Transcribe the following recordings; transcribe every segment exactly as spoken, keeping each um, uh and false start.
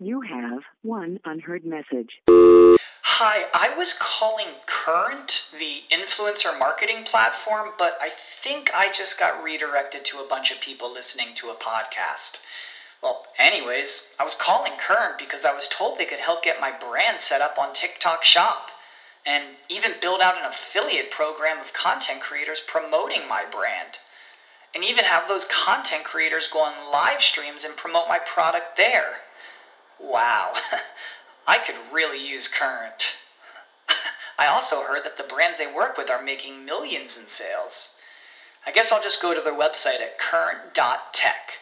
You have one unheard message. Hi, I was calling Current, the influencer marketing platform, but I think I just got redirected to a bunch of people listening to a podcast. Well, anyways, I was calling Current because I was told they could help get my brand set up on TikTok Shop, and even build out an affiliate program of content creators promoting my brand, and even have those content creators go on live streams and promote my product there. Wow, I could really use Current. I also heard that the brands they work with are making millions in sales. I guess I'll just go to their website at current dot tech.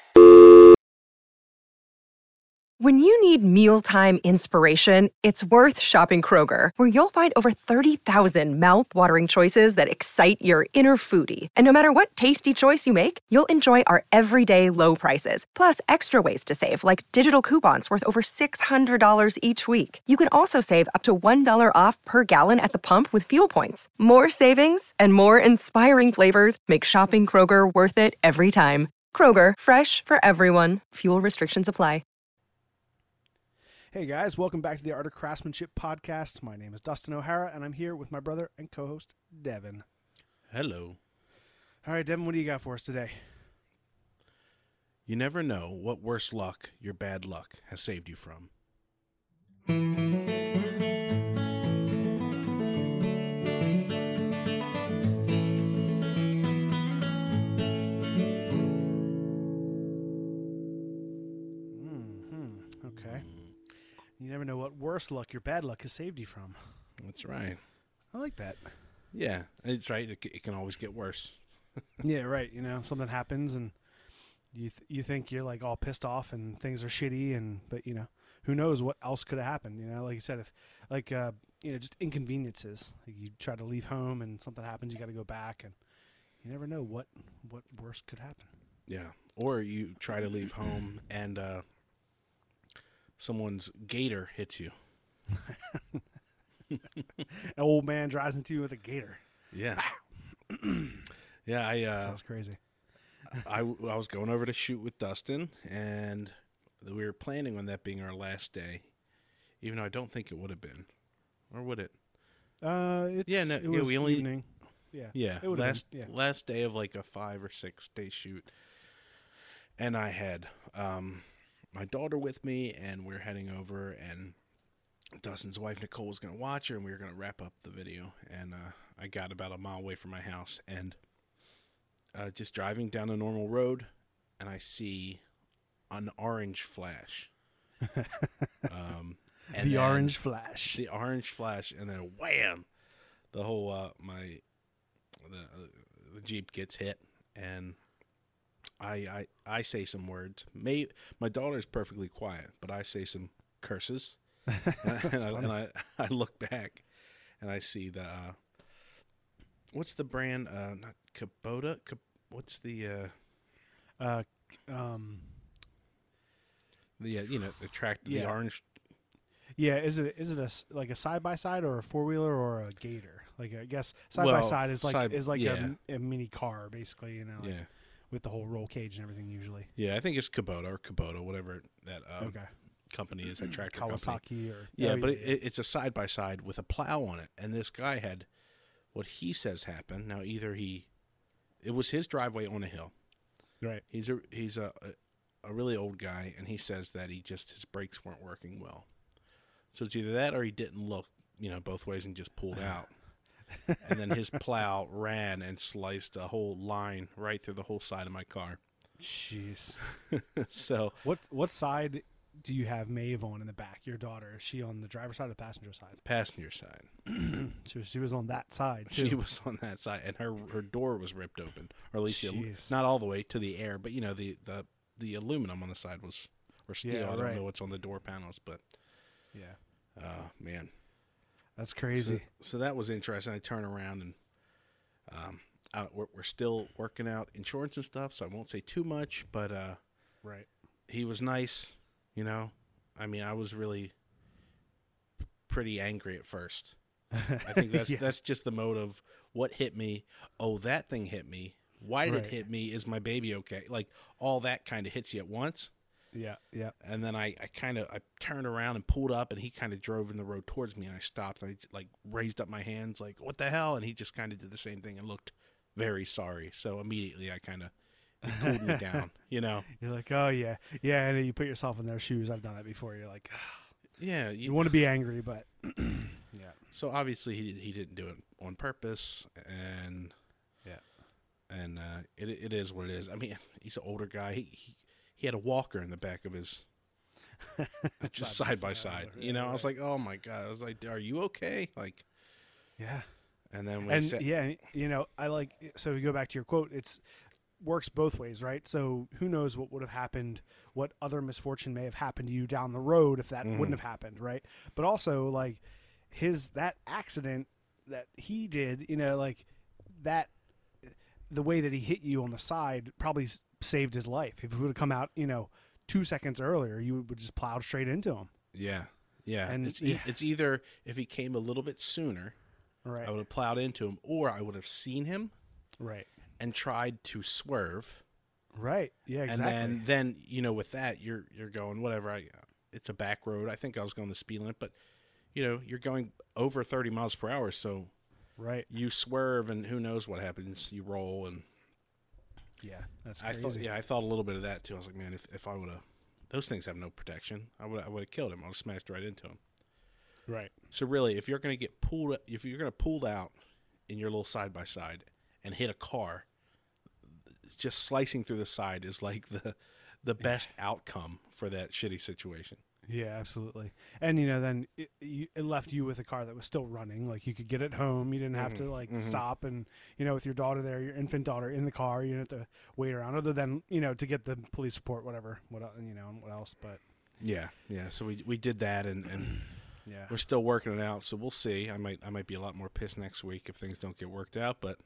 When you need mealtime inspiration, it's worth shopping Kroger, where you'll find over thirty thousand mouth-watering choices that excite your inner foodie. And no matter what tasty choice you make, you'll enjoy our everyday low prices, plus extra ways to save, like digital coupons worth over six hundred dollars each week. You can also save up to one dollar off per gallon at the pump with fuel points. More savings and more inspiring flavors make shopping Kroger worth it every time. Kroger, fresh for everyone. Fuel restrictions apply. Hey guys, welcome back to the Art of Craftsmanship podcast. My name is Dustin O'Hara, and I'm here with my brother and co-host, Devin. Hello. All right, Devin, what do you got for us today? You never know what worse luck your bad luck has saved you from. Mm-hmm. Okay. You never know what worse luck your bad luck has saved you from. That's right. I like that. Yeah, it's right. It, it can always get worse. Yeah, right. You know, something happens and you th- you think you're like all pissed off and things are shitty, and but you know, who knows what else could have happened? You know, like you said, if like uh, you know, just inconveniences. Like you try to leave home and something happens, you got to go back, and you never know what what worse could happen. Yeah, or you try to leave home and uh, someone's gator hits you. An old man drives into you with a gator. Yeah. Yeah, I uh, sounds crazy. I, I was going over to shoot with Dustin, and we were planning on that being our last day, even though I don't think it would have been. Or would it? Uh, it's, yeah, no, it yeah, was we only, evening. Yeah, yeah, it last been, yeah. last day of like a five or six day shoot, and I had um, my daughter with me, and we're heading over, and Dustin's wife Nicole was going to watch her, and we were going to wrap up the video, and uh, I got about a mile away from my house, and uh, just driving down a normal road, and I see an orange flash. um, and the then, orange flash. The orange flash, and then wham! The whole uh, my the uh, the Jeep gets hit, and I I I say some words. May my daughter's perfectly quiet, but I say some curses, and, and, I, and I I look back, and I see the uh, what's the brand? Uh, not Kubota. Kub- what's the uh, uh um the uh, you know the tractor yeah. the orange. Yeah, is it is it a like a side by side or a four wheeler or a gator? Like I guess side Well, by side is like side- is like yeah. a, a mini car basically, you know, like Yeah. with the whole roll cage and everything usually. Yeah, I think it's Kubota or Kubota, whatever that um, Okay. company is, that tractor Kawasaki company. or Yeah, oh, but it, it, it's a side by side with a plow on it, and this guy had what he says happened. Now, either he, it was his driveway on a hill. right. He's a he's a a really old guy, and he says that he just his brakes weren't working well. So it's either that or he didn't look, you know, both ways and just pulled out. And then his plow ran and sliced a whole line right through the whole side of my car. Jeez. So What what side do you have Maeve on in the back? Your daughter, is she on the driver's side or the passenger side? passenger side. she, she was on that side too. She was on that side, and her her door was ripped open, or at least the, Jeez. not all the way to the air, but you know the, the, the aluminum on the side was or steel. Yeah, I don't right. know what's on the door panels, but Yeah. uh, man, That's crazy. So, so that was interesting. I turn around and um, I, we're, we're still working out insurance and stuff, so I won't say too much. But uh, right. he was nice, you know. I mean, I was really pretty angry at first. I think that's Yeah. that's just the mode of what hit me. Oh, that thing hit me. Why did Right. it hit me? Is my baby okay? Like all that kind of hits you at once. Yeah, yeah. And then I, I kind of I turned around and pulled up, and he kind of drove in the road towards me, and I stopped. And I like raised up my hands, like, what the hell? And he just kind of did the same thing and looked very sorry. So immediately I kind of cooled me down, you know. You're like, oh yeah, yeah, and then you put yourself in their shoes. I've done that before. You're like, Yeah, you want to be angry, but yeah. So obviously he he didn't do it on purpose, and Yeah. and uh, it it is what it is. I mean, he's an older guy. He he, he had a walker in the back of his just side by side. You know, I was like, oh my god. I was like, are you okay? Like, yeah. and then we And said, yeah, you know, I like, so we go back to your quote, it's works both ways, right? So who knows what would have happened, what other misfortune may have happened to you down the road if that Mhm. wouldn't have happened, right? But also, like, his, that accident that he did, you know, like, that, the way that he hit you on the side probably s- saved his life. If he would have come out, you know, two seconds earlier, you would just plow straight into him. yeah, yeah. And- it's e- yeah. it's either if he came a little bit sooner, Right. I would have plowed into him, or I would have seen him Right. and tried to swerve. Right. Yeah, exactly. And then, then you know, with that, you're you're going whatever. I, it's a back road. I think I was going the speed limit, but you know, you're going over thirty miles per hour, so right. you swerve, and who knows what happens? You roll, and Yeah, that's I crazy. thought, yeah, I thought a little bit of that too. I was like, man, if if I would have, those things have no protection. I would I would have killed him. I would have smashed right into him. Right. So really, if you're going to get pulled, if you're going to pull out in your little side by side and hit a car, just slicing through the side is like the the best outcome for that shitty situation. Yeah, absolutely. And you know, then it, you, it left you with a car that was still running. Like you could get it home. You didn't have to like mhm. stop and you know with your daughter there, your infant daughter in the car. You didn't have to wait around, other than you know to get the police report, whatever. What el- you know, and what else? But Yeah, yeah. So we we did that, and, and yeah, we're still working it out. So we'll see. I might I might be a lot more pissed next week if things don't get worked out. But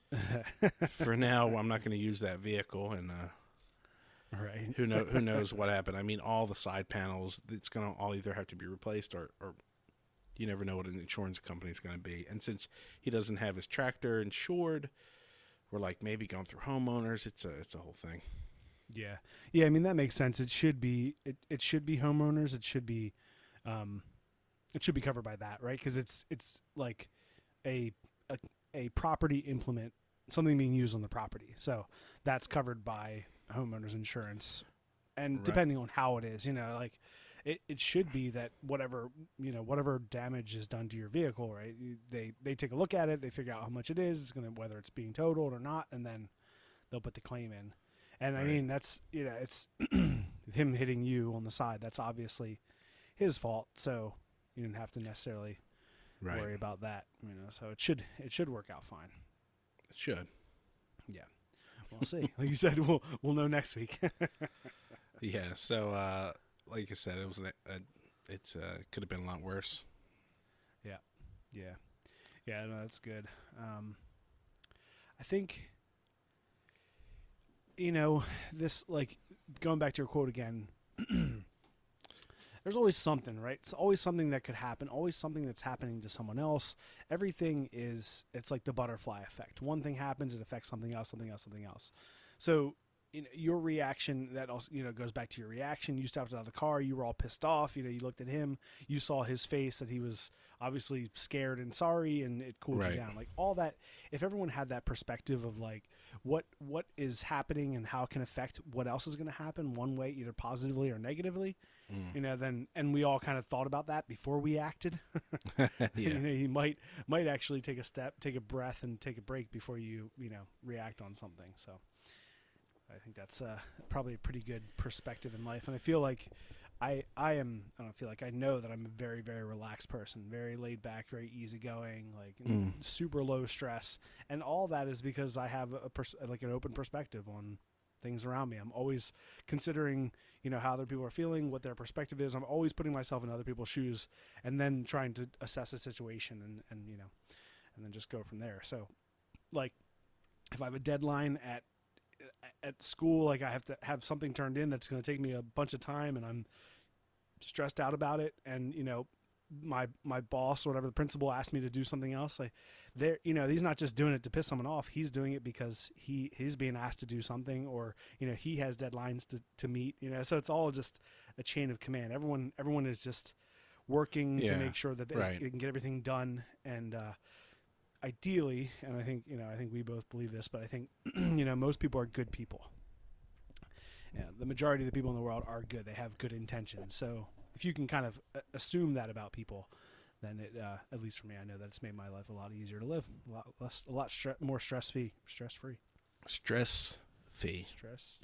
for now, I'm not going to use that vehicle, and uh, right. who know who knows what happened. I mean, all the side panels, it's going to all either have to be replaced, or, or you never know what an insurance company is going to be. And since he doesn't have his tractor insured, we're like maybe going through homeowners. It's a it's a whole thing. Yeah, yeah. I mean that makes sense. It should be it, it should be homeowners. It should be, um, it should be covered by that, right? Because it's it's like a, a a property implement, something being used on the property. So that's covered by homeowners insurance. And Right. depending on how it is, you know, like it, it should be that whatever, you know, whatever damage is done to your vehicle, right? You, they, they take a look at it, they figure out how much it is, it's going to, whether it's being totaled or not, and then they'll put the claim in. And I Right. mean, that's, you know, it's him hitting you on the side. That's obviously his fault. So you didn't have to necessarily Right. worry about that, you know, so it should, it should work out fine. It should. Yeah. We'll see. Like you said, we'll, we'll know next week. Yeah. So, uh, like I said, it was an, a, it's uh, could have been a lot worse. Yeah. Yeah. Yeah, no, that's good. Um, I think, you know, this, like, going back to your quote again, there's always something, right? It's always something that could happen, always something that's happening to someone else. Everything is, it's like the butterfly effect. One thing happens, it affects something else, something else, something else. So, you know, your reaction, that also, you know, goes back to your reaction. You stepped out of the car, you were all pissed off, you know, you looked at him, you saw his face that he was obviously scared and sorry, and it cooled Right. you down. Like all that, if everyone had that perspective of like what what is happening and how it can affect what else is going to happen one way, either positively or negatively, Mm. you know, then, and we all kind of thought about that before we acted. Yeah. You know, you might might actually take a step, take a breath, and take a break before you you know react on something. So I think that's uh, probably a pretty good perspective in life, and I feel like I I am I don't feel like I know that I'm a very very relaxed person, very laid back, very easygoing, like Mm. super low stress, and all that is because I have a pers- like an open perspective on things around me. I'm always considering, you know, how other people are feeling, what their perspective is. I'm always putting myself in other people's shoes and then trying to assess a situation and, and, you know, and then just go from there. So like if I have a deadline at, at school, like I have to have something turned in that's going to take me a bunch of time and I'm stressed out about it. And, you know, my my boss or whatever, the principal, asked me to do something else, like there, you know, he's not just doing it to piss someone off. He's doing it because he he's being asked to do something, or you know, he has deadlines to, to meet. You know, so it's all just a chain of command. Everyone everyone is just working Yeah, to make sure that they, right. they can get everything done. And uh, ideally, and I think you know, I think we both believe this, but I think you know, most people are good people. Yeah, the majority of the people in the world are good. They have good intentions. So if you can kind of uh, assume that about people, then it, uh, at least for me, I know that it's made my life a lot easier to live, a lot less, a lot stre- more stress free, stress free, Stress fee. stress.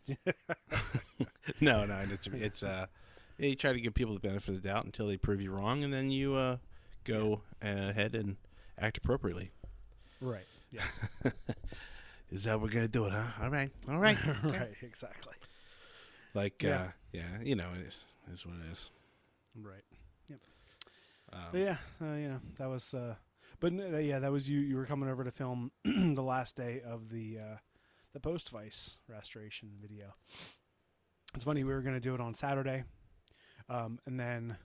no, no, it's it's uh, yeah, you try to give people the benefit of the doubt until they prove you wrong, and then you uh go ahead and act appropriately. Right. Yeah. Is that how we're gonna do it, huh? All right, all right, okay. Right. Exactly. Like, Yeah. uh, yeah, you know, it is, it is what it is. Right. Yep. Um, But yeah, uh, you know, that was. Uh, but uh, yeah, that was you. You were coming over to film the last day of the uh, the post Vice restoration video. It's funny, we were going to do it on Saturday, um, and then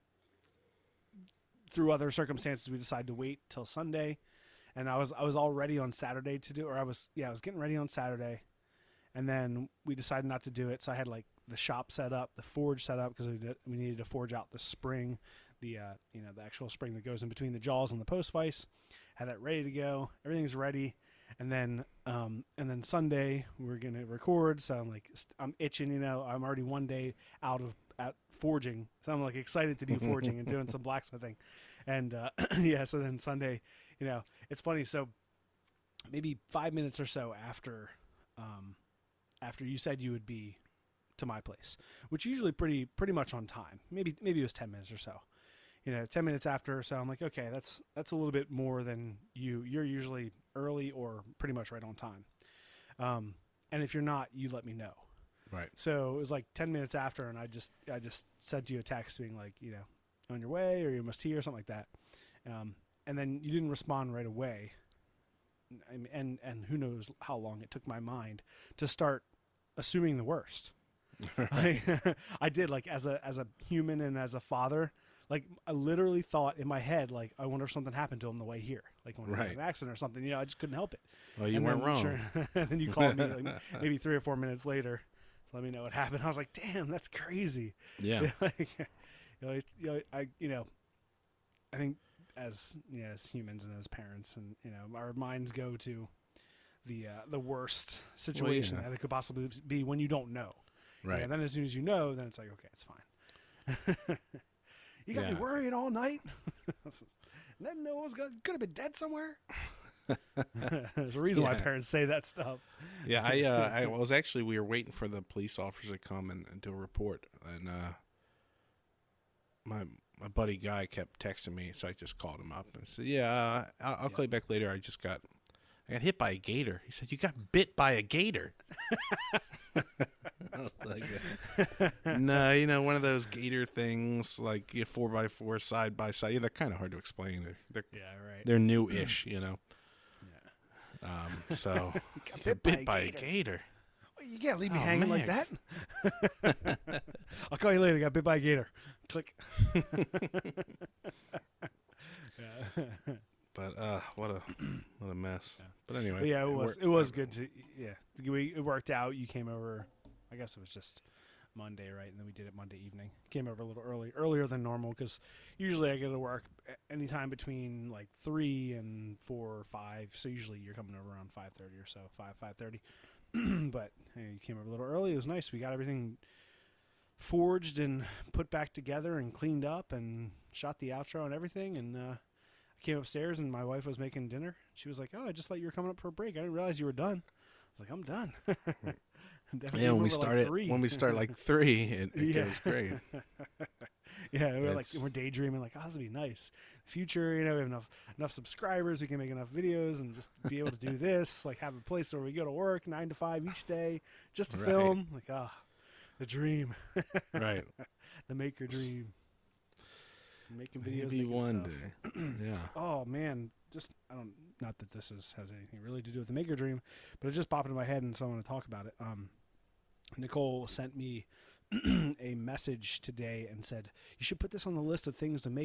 through other circumstances, we decided to wait till Sunday. And I was I was all ready on Saturday to do, or I was yeah I was getting ready on Saturday, and then we decided not to do it. So I had like the shop set up, the forge set up, because we did, we needed to forge out the spring, the uh, you know the actual spring that goes in between the jaws and the post vise. Had that ready to go. Everything's ready. And then um, and then Sunday we're gonna record. So I'm like st- I'm itching. You know I'm already one day out of out forging, so I'm like excited to do forging and doing some blacksmithing. And uh, yeah, so then Sunday, you know, it's funny. So maybe five minutes or so after, um, after you said you would be to my place, which usually pretty pretty much on time. Maybe maybe it was ten minutes or so. You know, ten minutes after. So I'm like, okay, that's that's a little bit more than you. You're usually early or pretty much right on time. Um, and if you're not, you let me know. Right. So it was like ten minutes after, and I just I just sent you a text being like, you know, on your way, or you must here, or something like that. Um, and then you didn't respond right away. And, and and who knows how long it took my mind to start assuming the worst. I, I did, like, as a as a human and as a father, like, I literally thought in my head, like, I wonder if something happened to him the way here, like when he had Right. an accident or something. You know, I just couldn't help it. Well, you And weren't then, wrong. Sure, and then you called me like maybe three or four minutes later to let me know what happened. I was like, damn, that's crazy. Yeah. like, you know, it- you know, I, you know, I think as you know, as humans and as parents, and you know, our minds go to the uh, the worst situation yeah. that it could possibly be when you don't know. Right. And then as soon as you know, then it's like, okay, it's fine. You got me Yeah. worrying all night. Didn't know I was gonna could have been dead somewhere. There's a reason why Yeah. parents say that stuff. Yeah, I uh, I was actually we were waiting for the police officer to come and, and do a report, and uh, my my buddy guy kept texting me, so I just called him up and said, "Yeah, uh, I'll, I'll call you back later. I just got I got hit by a gator." He said, "You got bit by a gator?" I was like, no, you know, one of those gator things, like you know, four by four, side by side. Yeah, they're kind of hard to explain. They're they're, Yeah, right. they're new-ish, you know. Yeah. Um, so Got bit, bit by a gator. Well, you can't leave me Oh, hanging like man. that. I'll call you later. Got bit by a gator. Click. Yeah. But uh, what a what a mess. But anyway, But yeah, it was worked- it was good to yeah. We, it worked out. You came over. I guess it was just Monday, right? And then we did it Monday evening. Came over a little early, earlier than normal, because usually I go to work a- anytime between like three and four or five. So usually you're coming over around five thirty or so, five five thirty. But hey, you came over a little early. It was nice. We got everything forged and put back together and cleaned up and shot the outro and everything. And uh, I came upstairs and my wife was making dinner. She was like, "Oh, I just thought you were coming up for a break. I didn't realize you were done." I was like, "I'm done." Definitely Yeah, when we remember, like, started three. when we start like three, it, it Yeah. goes great. Yeah, we're like It's- we're daydreaming, like, oh, this would be nice. Future, you know, we have enough enough subscribers, we can make enough videos and just be able to do this, like have a place where we go to work nine to five each day just to Right. film. Like, ah, the dream, Right. the maker dream. Making videos, Maybe making one stuff. day. Yeah. Oh man, just I don't. Not that this is has anything really to do with the maker dream, but it just popped into my head, and so I want to talk about it. Um, Nicole sent me a message today and said, "You should put this on the list of things to make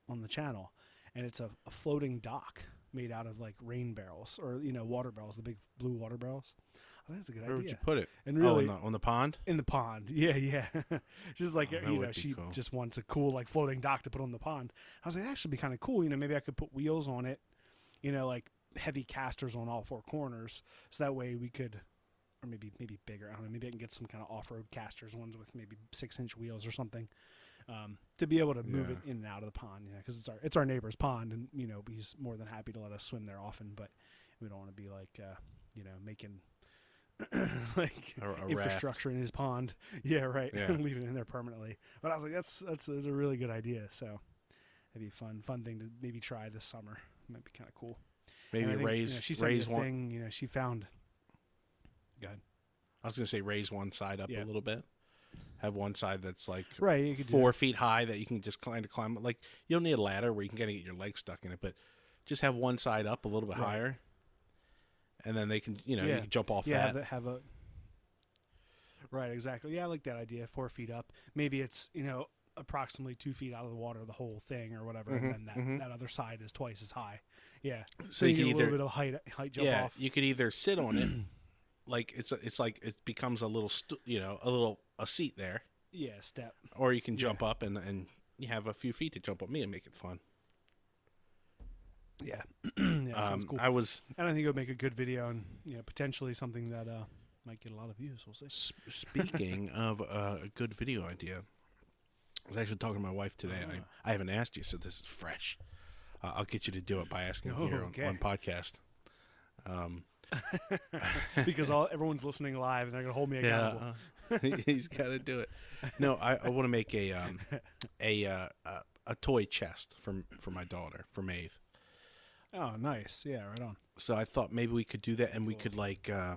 on the channel, and it's a, a floating dock made out of like rain barrels or you know water barrels, the big blue water barrels. I think that's a good Where idea. would you put it? And oh, really, in the, on the pond? in the pond. Yeah, yeah. Just like Oh, that you know, would be she cool. just wants a cool like floating dock to put on the pond. I was like, that should be kind of cool. You know, maybe I could put wheels on it. You know, like heavy casters on all four corners, so that way we could, or maybe maybe bigger. I don't know. Maybe I can get some kind of off-road casters, ones with maybe six-inch wheels or something, um, to be able to move Yeah. it in and out of the pond. You know, because it's our it's our neighbor's pond, and you know he's more than happy to let us swim there often. But we don't want to be like, uh, you know, making like A- a raft. infrastructure in his pond. Yeah, right. Yeah. Leave it in there permanently. But I was like, that's that's, that's a really good idea. So that'd be a fun fun thing to maybe try this summer. Might be kind of cool. Maybe And I think, raise you know, she sent me raise a one. thing. You know, she found. Go ahead. I was going to say raise one side up Yeah. a little bit. Have one side that's like Right, you could do four that. feet high that you can just kind of climb. Like you don't need a ladder where you can kind of get your legs stuck in it, but just have one side up a little bit Right. higher, and then they can you know Yeah. you can jump off Yeah, that. have, the- have a. Right, exactly. Yeah, I like that idea. Four feet up. Maybe it's you know approximately two feet out of the water, the whole thing or whatever, Mhm, and then that, mhm. that other side is twice as high. Yeah. So you, you get can a either little bit of height height jump yeah off. you could either sit on it, like it's a, it's like it becomes a little stu- you know a little a seat there, Yeah, step. or you can Yeah. jump up and and you have a few feet to jump up me and make it fun. Yeah. yeah, that sounds Um, cool. I was And I think it would make a good video and you know potentially something that uh might get a lot of views. We'll see. S- Speaking of uh, a good video idea, I was actually talking to my wife today. and Ah. I, I haven't asked you, so this is fresh. Uh, I'll get you to do it by asking Oh, here on, okay. on podcast. Um, Because all everyone's listening live and they're gonna hold me accountable. yeah, uh, he's got to do it. No, I, I want to make a um, a, uh, a a toy chest for for my daughter, for Maeve. Oh, nice. Yeah, right on. So I thought maybe we could do that, and we could like. Uh,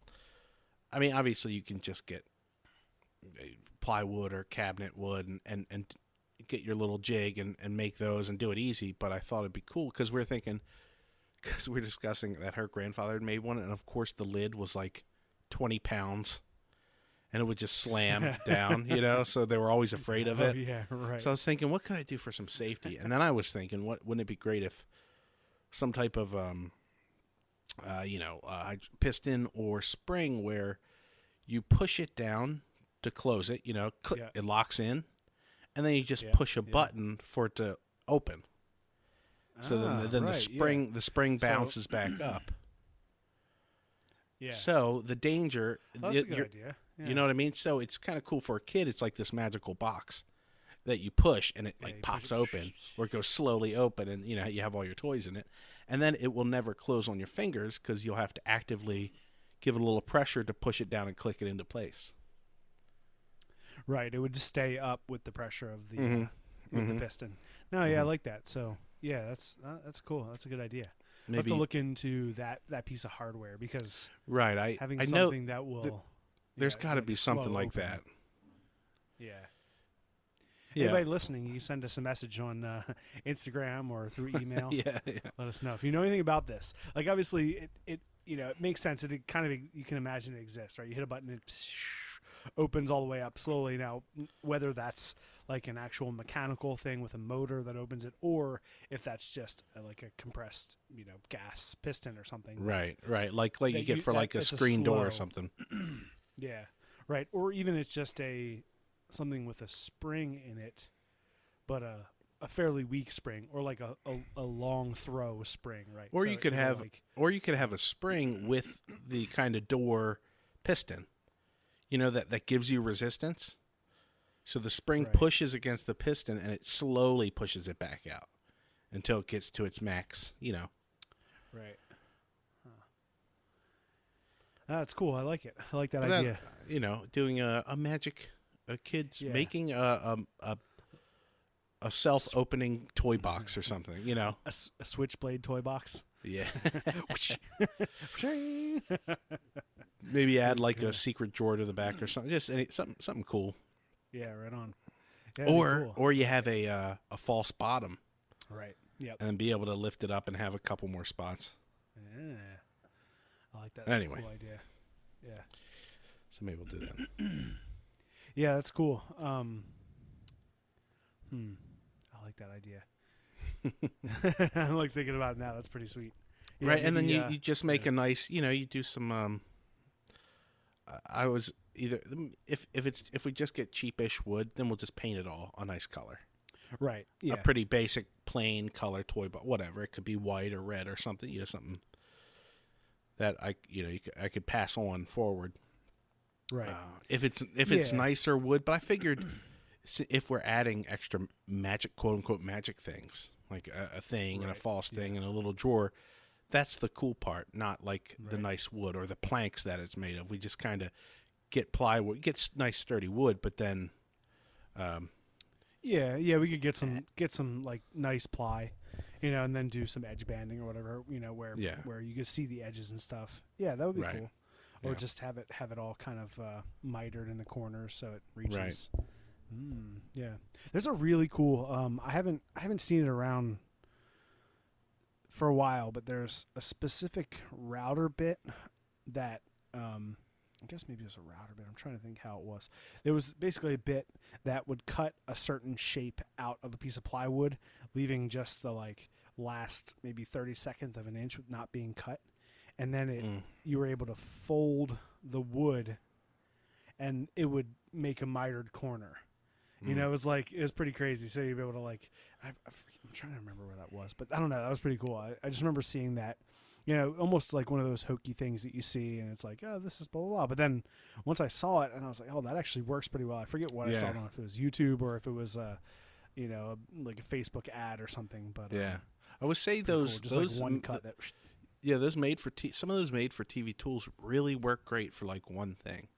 I mean, obviously, you can just get uh, plywood or cabinet wood and, and, and get your little jig and, and make those and do it easy. But I thought it'd be cool because we we're thinking, because we we're discussing that her grandfather had made one, and of course the lid was like twenty pounds, and it would just slam down, you know. So they were always afraid of Oh, it. yeah, right. So I was thinking, what could I do for some safety? And then I was thinking, what wouldn't it be great if some type of um, uh, you know, uh, piston or spring where you push it down to close it, you know, click, Yeah. it locks in, and then you just Yeah, push a yeah. button for it to open. So then, Ah, the, then right, the yeah. spring the spring So- bounces back up. Yeah. So the danger, That's y- a good you're- idea. you know what I mean? So it's kind of cool for a kid. It's like this magical box that you push and it Yeah, like you pops push it. open, or it goes slowly open, and you know you have all your toys in it, and then it will never close on your fingers because you'll have to actively give it a little pressure to push it down and click it into place. Right. It would just stay up with the pressure of the Mhm. uh, with Mhm. the piston. No, yeah, I Mhm. like that. So yeah, that's uh, that's cool. That's a good idea. I'll have Maybe to look into that that piece of hardware because right. I having I know something that will there's yeah, got to like be a something slow like open. that. Yeah. Yeah. Anybody listening, you can send us a message on uh, Instagram or through email. yeah, yeah. Let us know if you know anything about this. Like obviously, it, it you know it makes sense. It, it kind of you can imagine it exists, right? You hit a button, it opens all the way up slowly. Now, whether that's like an actual mechanical thing with a motor that opens it, or if that's just a, like a compressed you know gas piston or something. Right, right. Like like That you get you- for that like a it's a screen door or slow- something. Yeah, right. Or even it's just a something with a spring in it, but a a fairly weak spring, or like a, a, a long throw spring, right? Or So, you could know, have, like, or you could have a spring with the kind of door piston, you know, that, that gives you resistance. So the spring Right. pushes against the piston and it slowly pushes it back out until it gets to its max, you know. right. Huh. That's cool. I like it. I like that But that- idea. you know, doing a, a magic, a kid's Yeah. making a, a, a, a self-opening toy box or something, you know. A, s- a switchblade toy box. Yeah. Maybe add like Yeah. a secret drawer to the back or something. Just any, something, something cool. Yeah, right on. Yeah, that'd be Or cool. or you have a uh, a false bottom right. Yep. and then be able to lift it up and have a couple more spots. Yeah. I like that. That's Anyway. a cool idea. Yeah. So maybe we'll do that. Yeah, that's cool. Um, hmm. I like that idea. I'm like thinking about it now. That's pretty sweet. Yeah, right, and then maybe, you, uh, you just make yeah. a nice, you know, you do some. Um, I was either if if it's if we just get cheapish wood, then we'll just paint it all a nice color, right. Yeah. a pretty basic plain color toy, but whatever. It could be white or red or something. You know, something that I you know you could, I could pass on forward. right. Uh, if it's if it's Yeah. nicer wood, but I figured s- if we're adding extra magic, quote unquote, magic things like a, a thing and a Right, false thing and a little drawer, that's the cool part, not like the Right. nice wood or the planks that it's made of. We just kind of get plywood, get s- nice sturdy wood, but then, um, Yeah, yeah, we could get some get some like nice ply, you know, and then do some edge banding or whatever, you know, where Yeah. where you can see the edges and stuff. Yeah, that would be Right. cool. Or Yeah. just have it have it all kind of uh, mitered in the corners so it reaches. Mm, yeah, there's a really cool. Um, I haven't I haven't seen it around for a while, but there's a specific router bit that um, I guess maybe it was a router bit. I'm trying to think how it was. There was basically a bit that would cut a certain shape out of a piece of plywood, leaving just the like last maybe thirty seconds of an inch with not being cut, and then it Mm. you were able to fold the wood, and it would make a mitered corner. You know, it was like it was pretty crazy. So you'd be able to like, I, I forget- I'm trying to remember where that was, but I don't know. That was pretty cool. I, I just remember seeing that, you know, almost like one of those hokey things that you see, and it's like, oh, this is blah blah blah. But then once I saw it, and I was like, oh, that actually works pretty well. I forget what I saw. I Yeah. don't know if it was YouTube or if it was, uh, you know, like a Facebook ad or something. But yeah, um, I would say pretty cool. those just those like one m- cut that. yeah, those made for t- some of those made for T V tools really work great for like one thing.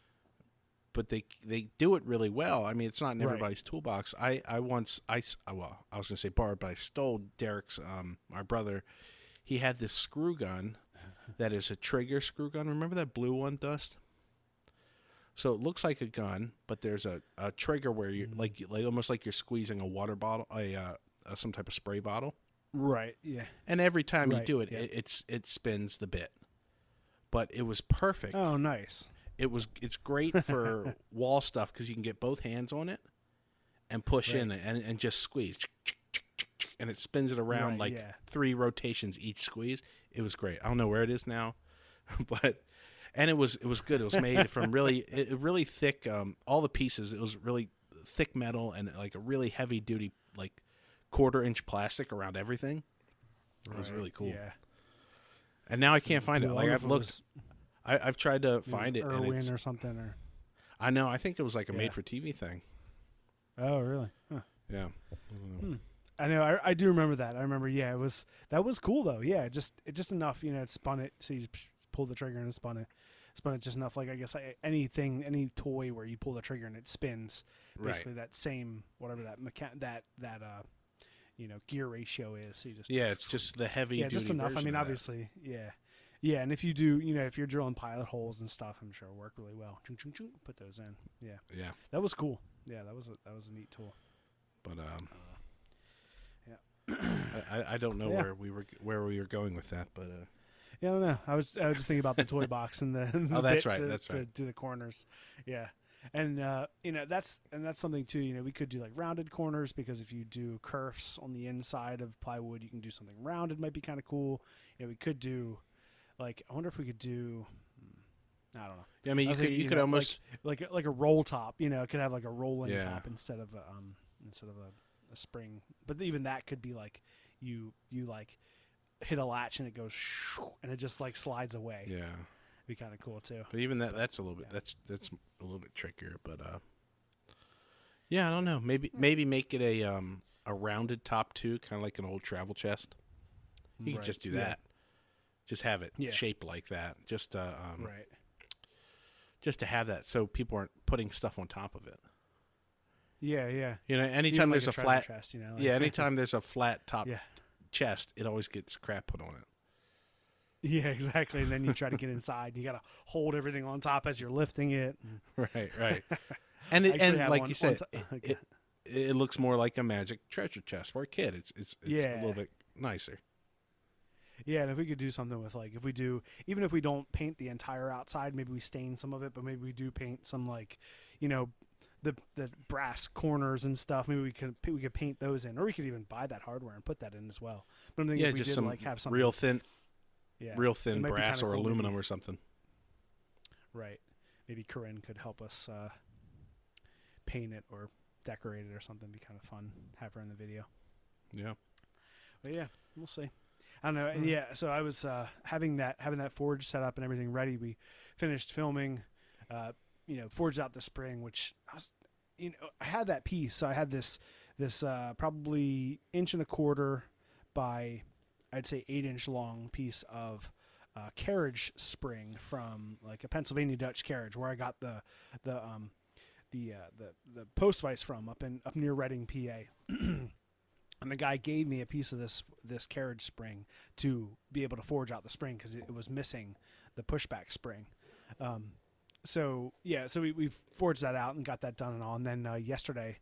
But they they do it really well. I mean, it's not in Right. everybody's toolbox. I, I once I s- uh, well, I was gonna say borrowed, but I stole Derek's um my brother. He had this screw gun that is a trigger screw gun. Remember that blue one, Dust? So it looks like a gun, but there's a, a trigger where you Mm. like like almost like you're squeezing a water bottle, a, uh, a some type of spray bottle. Right. Yeah. And every time you Right, do it, yeah. it, it's it spins the bit. But it was perfect. Oh, nice. It was it's great for wall stuff because you can get both hands on it and push in Right. and and just squeeze, and it spins it around Right, like yeah. three rotations each squeeze. It was great. I don't know where it is now, but and it was it was good. It was made from really it, it really thick. Um, all the pieces. It was really thick metal and like a really heavy duty like quarter inch plastic around everything. It was Right, really cool. Yeah. And now I can't find it. Cool. I Like wonder I've if it looked. was- I, I've tried to it was find it, and Irwin it's, or something or. I know. I think it was like a Yeah. made-for-T V thing. Oh, really? Huh. Yeah. Hmm. I know. I, I do remember that. I remember. Yeah, it was that was cool though. Yeah, it just it just enough. You know, it spun it. So you just pulled the trigger and it spun it. Spun it just enough. Like I guess I, anything, any toy where you pull the trigger and it spins. Basically, that same whatever that mechan- that that uh, you know, gear ratio is. So you just Yeah, it's just the heavy. yeah, just duty enough. I version mean, of that. obviously, yeah, yeah. And if you do, you know, if you're drilling pilot holes and stuff, I'm sure it'll work really well. Chung, chung, chung, put those in. Yeah, Yeah, that was cool. Yeah, that was a that was a neat tool. but um, Yeah. I, I- I don't know Yeah. where we were where we were going with that, but uh, Yeah, I don't know. I was I was just thinking about the toy box and the, and the Oh, that's bit right, to, that's to right. do the corners. Yeah, and uh, you know that's and that's something too. You know, we could do like rounded corners because if you do kerfs on the inside of plywood, you can do something rounded. Might be kind of cool. You know, we could do like I wonder if we could do. hmm, I don't know. yeah, I mean, I you was could thinking, you could know, almost like like like a roll top. You know, it could have like a rolling Yeah. top instead of a, um instead of a, a spring. But even that could be like you you like hit a latch and it goes shoo, and it just like slides away. yeah. Be kind of cool too. But even that that's a little bit Yeah. that's that's a little bit trickier, but uh, yeah, I don't know. Maybe maybe make it a um a rounded top too, kind of like an old travel chest. You could Right. just do Yeah. that. Just have it Yeah. shaped like that. Just uh, um, Right. just to have that so people aren't putting stuff on top of it. Yeah, yeah. You know, Even anytime like there's a, treasure flat chest, you know. like- yeah, anytime there's a flat top yeah. chest, it always gets crap put on it. Yeah, exactly. And then you try to get inside. You got to hold everything on top as you're lifting it. Right, right. And I it, actually and have like one- you said, one ti- it, it, it looks more like a magic treasure chest for a kid. It's it's, it's a Yeah. little bit nicer. Yeah, and if we could do something with like if we do even if we don't paint the entire outside, maybe we stain some of it, but maybe we do paint some like, you know, the the brass corners and stuff. Maybe we could we could paint those in, or we could even buy that hardware and put that in as well. But I'm thinking Yeah, if we just did some like have something real thin, yeah, real it thin might be brass kinda or cool, aluminum maybe. or something. Right. Maybe Corinne could help us uh, paint it or decorate it or something. Be kind of fun. Have her in the video. Yeah. But yeah, we'll see. I don't know. And yeah, so I was uh, having that having that forge set up and everything ready. We finished filming. Uh, you know, forged out the spring, which I was, you know, I had that piece. So I had this this uh, probably inch and a quarter by, I'd say eight inch long piece of uh, carriage spring from like a Pennsylvania Dutch carriage, where I got the the um, the uh, the the post vise from up in up near Reading, P A. And the guy gave me a piece of this this carriage spring to be able to forge out the spring because it, it was missing the pushback spring. Um, so yeah, so we we forged that out and got that done and all. And then uh, yesterday,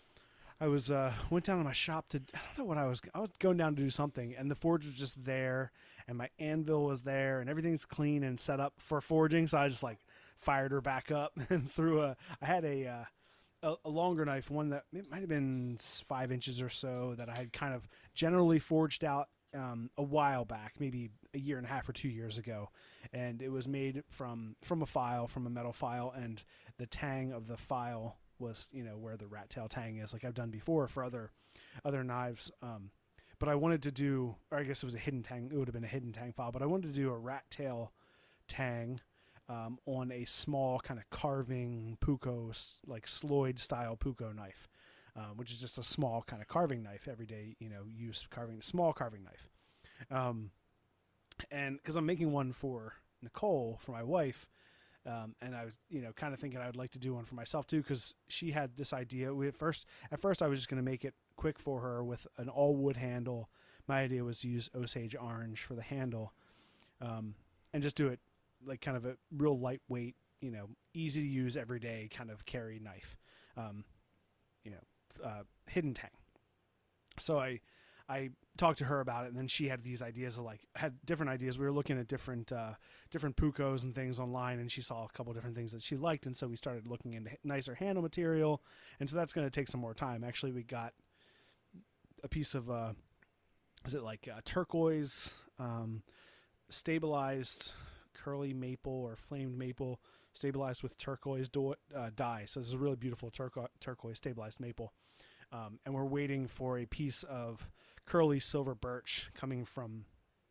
I was uh, went down to my shop to I don't know what I was I was going down to do something, and the forge was just there, and my anvil was there, and everything's clean and set up for forging. So I just like fired her back up and threw a. I had a. Uh, A, a longer knife, one that it might have been five inches or so, that I had kind of generally forged out um, a while back, maybe a year and a half or two years ago, and it was made from from a file, from a metal file, and the tang of the file was, you know, where the rat tail tang is, like I've done before for other other knives. Um, but I wanted to do, or I guess it was a hidden tang. It would have been a hidden tang file, but I wanted to do a rat tail tang. Um, on a small kind of carving Puko, like Sloyd style Puko knife, um, which is just a small kind of carving knife, everyday, you know, use carving, small carving knife. Um, and because I'm making one for Nicole, for my wife, um, and I was, you know, kind of thinking I would like to do one for myself too, because she had this idea. We at first, at first I was just going to make it quick for her with an all wood handle. My idea was to use Osage orange for the handle, um, and just do it like kind of a real lightweight, you know, easy to use every day kind of carry knife, um, you know, uh, hidden tang. So I, I talked to her about it, and then she had these ideas of like, had different ideas. We were looking at different, uh, different Pukos and things online, and she saw a couple different things that she liked. And so we started looking into nicer handle material. And so that's going to take some more time. Actually, we got a piece of, uh, is it like uh, turquoise, um, stabilized curly maple or flamed maple stabilized with turquoise do- uh, dye. So this is a really beautiful turqu- turquoise stabilized maple. Um, and we're waiting for a piece of curly silver birch coming from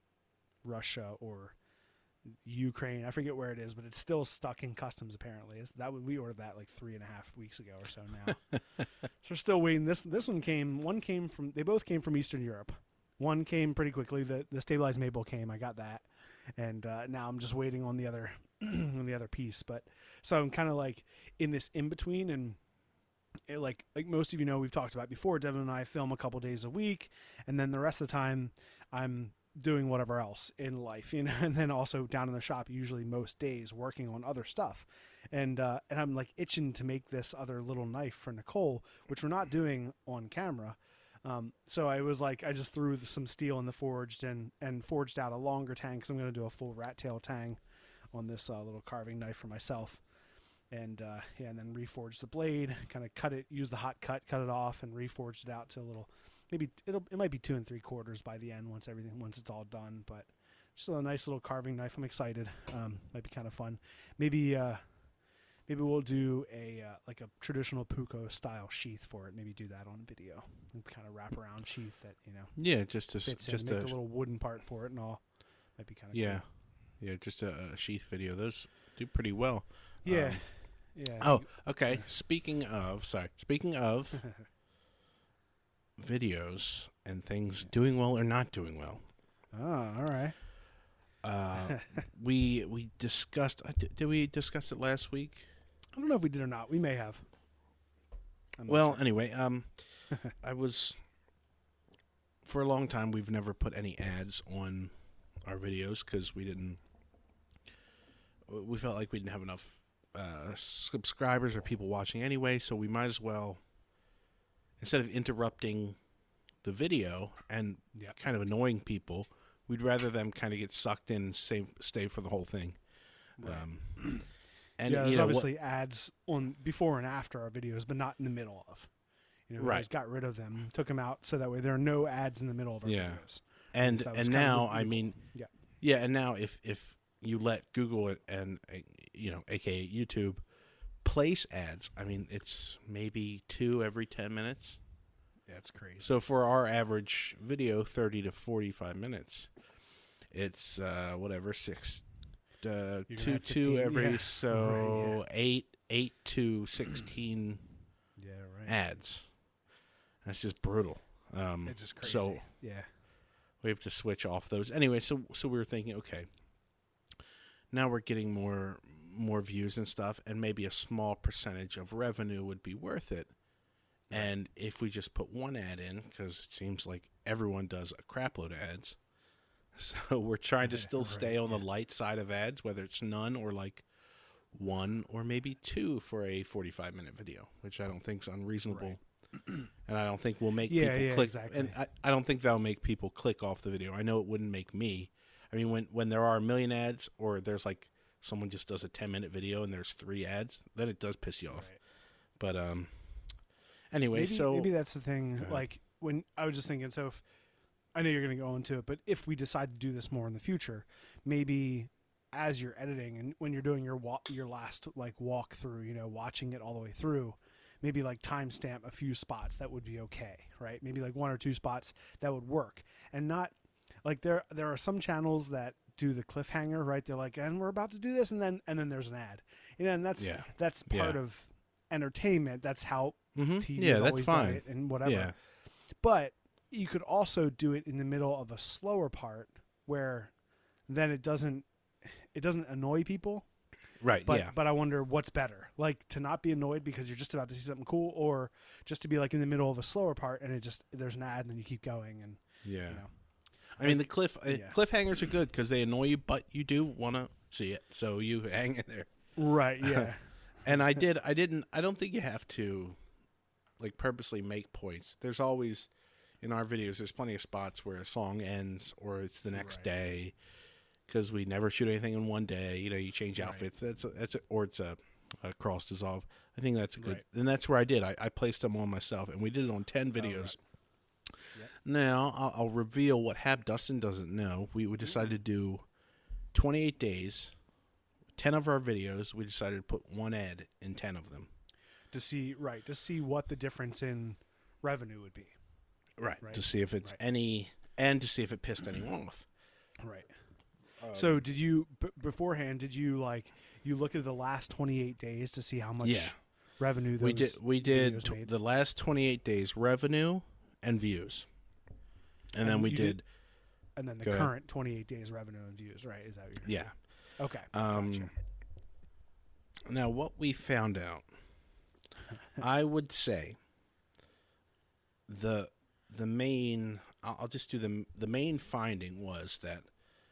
Russia or Ukraine. I forget where it is, but it's still stuck in customs apparently. It's, that we ordered that like three and a half weeks ago or so now. So we're still waiting. This this one came. One came from. They both came from Eastern Europe. One came pretty quickly. The the stabilized maple came. I got that. And uh, now I'm just waiting on the other on the other piece. But so I'm kind of like in this in between, and it, like like most of you know, we've talked about before. Devin and I film a couple days a week, and then the rest of the time I'm doing whatever else in life, you know. And then also down in the shop, usually most days working on other stuff. And uh, and I'm like itching to make this other little knife for Nicole, which we're not doing on camera. Um, so I was like, I just threw some steel in the forged and, and forged out a longer tang, because I'm going to do a full rat tail tang on this uh, little carving knife for myself. And uh, yeah, and then reforged the blade, kind of cut it, use the hot cut, cut it off, and reforged it out to a little, maybe it'll it might be two and three quarters by the end once everything once it's all done. But just a nice little carving knife. I'm excited. Um, might be kind of fun. Maybe. Uh, Maybe we'll do a uh, like a traditional Puko style sheath for it. Maybe do that on video, and kind of wrap around sheath that, you know. Yeah, just to fits just in, a make the little wooden part for it and all. Might be kind of yeah, cool. yeah, just a, a sheath video. Those do pretty well. Yeah, um, yeah. Oh, okay. Speaking of, sorry. Speaking of videos and things doing well or not doing well. Oh, all right. Uh, we we discussed. Uh, did, did we discuss it last week? I don't know if we did or not. We may have. I'm not Well, sure. anyway, um, I was for a long time. We've never put any ads on our videos because we didn't. We felt like we didn't have enough uh, subscribers or people watching anyway, so we might as well, instead of interrupting the video and Yep. kind of annoying people, we'd rather them kind of get sucked in and stay, stay for the whole thing. Right. Um, And yeah, you there's know, obviously ads on before and after our videos, but not in the middle of. You know, we Right. always got rid of them, took them out, so that way there are no ads in the middle of our Yeah. videos. and That was and kind of now the- I the mean, goal. yeah, yeah, and now if if you let Google it and uh, you know, aka YouTube, place ads, I mean, it's maybe two every ten minutes. yeah, it's crazy. So for our average video, thirty to forty-five minutes, it's uh, whatever six, uh, You're gonna two have two fifteen, every yeah. so Right, eight eight to sixteen Yeah, right. ads. That's just brutal. Um, It's just crazy. So yeah, we have to switch off those anyway. So so we were thinking, okay, now we're getting more more views and stuff, and maybe a small percentage of revenue would be worth it. And if we just put one ad in, because it seems like everyone does a crapload of ads, so we're trying to still Right, stay on the yeah. light side of ads, whether it's none or like one or maybe two for a forty-five minute video, which I don't think is unreasonable. And I don't think will make Yeah, people yeah, click. exactly. And I, I don't think that'll make people click off the video. I know it wouldn't make me. I mean, when, when there are a million ads, or there's like someone just does a ten minute video and there's three ads, then it does piss you off. Right. But um, anyway, maybe, so maybe that's the thing. Go ahead. Like when I was just thinking, so if I know you're going to go into it, but if we decide to do this more in the future, maybe as you're editing and when you're doing your walk, your last like walkthrough, you know, watching it all the way through, maybe like timestamp a few spots that would be okay, right? Maybe like one or two spots that would work, and not like there there are some channels that do the cliffhanger, right? They're like, and we're about to do this, and then and then there's an ad, you know, and that's Yeah. that's part Yeah. of entertainment. That's how Mhm. T V's yeah, that's always fine. done it and whatever. Yeah, But you could also do it in the middle of a slower part where then it doesn't it doesn't annoy people. right. But yeah, but I wonder what's better, like to not be annoyed because you're just about to see something cool, or just to be like in the middle of a slower part and it just there's an ad and then you keep going and yeah. you know. I mean, the cliff uh, yeah. cliffhangers are good because they annoy you, but you do want to see it, so you hang in there. Right. Yeah. And I did. I didn't. I don't think you have to, like, purposely make points. There's always, in our videos, there's plenty of spots where a song ends or it's the next Right. day, because we never shoot anything in one day. You know, you change Right. outfits. That's a, that's a, or it's a, a cross dissolve. I think that's a good. Right. And that's where I did. I, I placed them on myself, and we did it on ten videos. Yep. Now I'll, I'll reveal what Hap Dustin doesn't know. We, we decided to do twenty-eight days. ten of our videos, we decided to put one ad in ten of them. to see right to see what the difference in revenue would be. Right. Right. To see if it's Right. any, and to see if it pissed anyone off. Right. so did you b- beforehand? Did you like you look at the last twenty-eight days to see how much Yeah. revenue those We did we did videos t- made? the last twenty-eight days revenue and views. And, then And we you did, did- and then the Go ahead. current twenty-eight days revenue and views, right? Is that what you're yeah. Okay. Um gotcha. Now what we found out, I would say the the main I'll, I'll just do the the main finding was that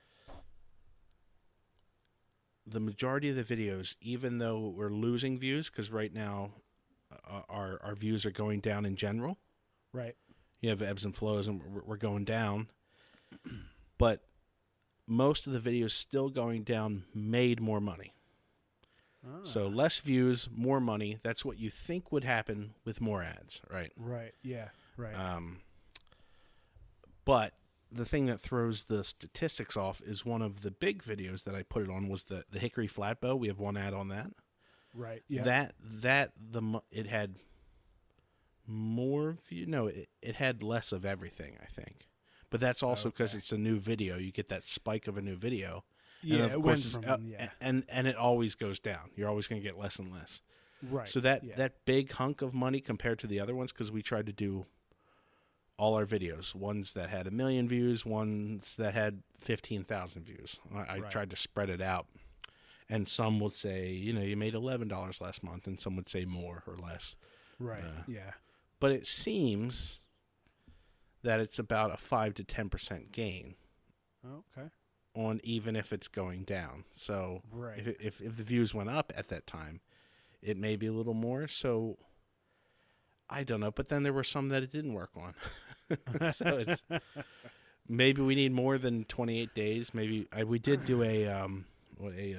the majority of the videos, even though we're losing views, because right now uh, our our views are going down in general. Right. You have ebbs and flows, and we're, we're going down. But most of the videos still going down made more money. Ah, So less views, more money. That's what you think would happen with more ads, right? right. Yeah. Right. Um, but the thing that throws the statistics off is one of the big videos that I put it on was the, the Hickory Flatbow. We have one ad on that. right. Yeah. That that the mo- it had more view. No, it, it had less of everything, I think. But that's also because Okay. it's a new video. You get that spike of a new video. yeah. and of It course went it's- from uh, yeah. and and it always goes down. You're always going to get less and less. right. So that yeah. that big hunk of money compared to the other ones, because we tried to do all our videos, ones that had a million views, ones that had fifteen thousand views. I, I Right. tried to spread it out, and some would say, you know, you made eleven dollars last month, and some would say more or less. right. uh, yeah. But it seems that it's about a five to ten percent gain Okay. on even if it's going down. So Right. if, it, if if the views went up at that time, it may be a little more. So I don't know. But then there were some that it didn't work on. So it's maybe we need more than twenty-eight days. Maybe I, we did do a um what, a uh,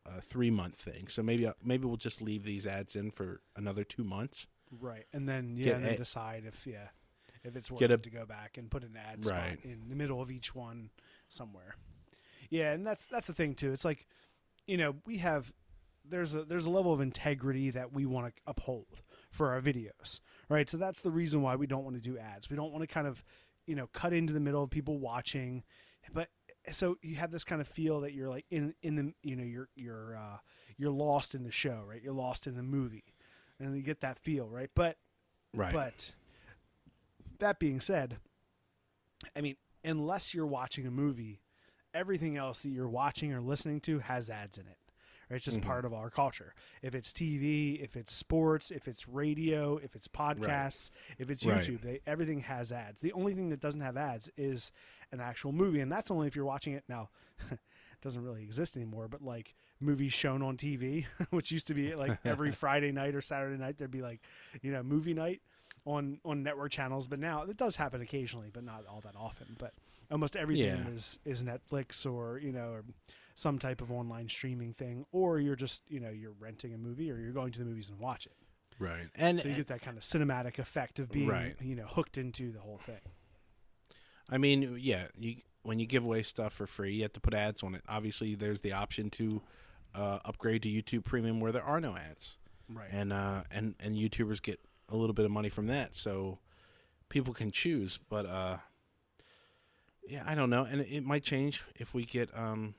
a three month thing. So maybe maybe we'll just leave these ads in for another two months. Right, and then yeah, Get and then a- decide if yeah, if it's worth Get a- it to go back and put an ad Right. spot in the middle of each one somewhere. Yeah, and that's that's the thing too. It's like, you know, we have there's a there's a level of integrity that we want to uphold for our videos, right? So that's the reason why we don't want to do ads. We don't want to kind of, you know, cut into the middle of people watching, but so you have this kind of feel that you're like in in the you know you're you're uh, you're lost in the show, right? You're lost in the movie, and you get that feel, right? But Right. but that being said, I mean, unless you're watching a movie, everything else that you're watching or listening to has ads in it. Right? It's just Mhm. part of our culture. If it's T V, if it's sports, if it's radio, if it's podcasts, if it's Right. YouTube, they, everything has ads. The only thing that doesn't have ads is an actual movie, and that's only if you're watching it now. It doesn't really exist anymore, but like movies shown on T V, which used to be like every Friday night or Saturday night, there'd be like, you know, movie night on on network channels. But now it does happen occasionally, but not all that often. But almost everything Yeah. is is Netflix or you know or some type of online streaming thing, or you're just you know you're renting a movie or you're going to the movies and watch it. Right. And So you get that kind of cinematic effect of being Right. you know hooked into the whole thing. I mean, yeah, you when you give away stuff for free, you have to put ads on it. Obviously, there's the option to uh, upgrade to YouTube Premium where there are no ads. Right. And uh, and and YouTubers get a little bit of money from that, so people can choose. But uh, yeah, I don't know, and it, it might change if we get um,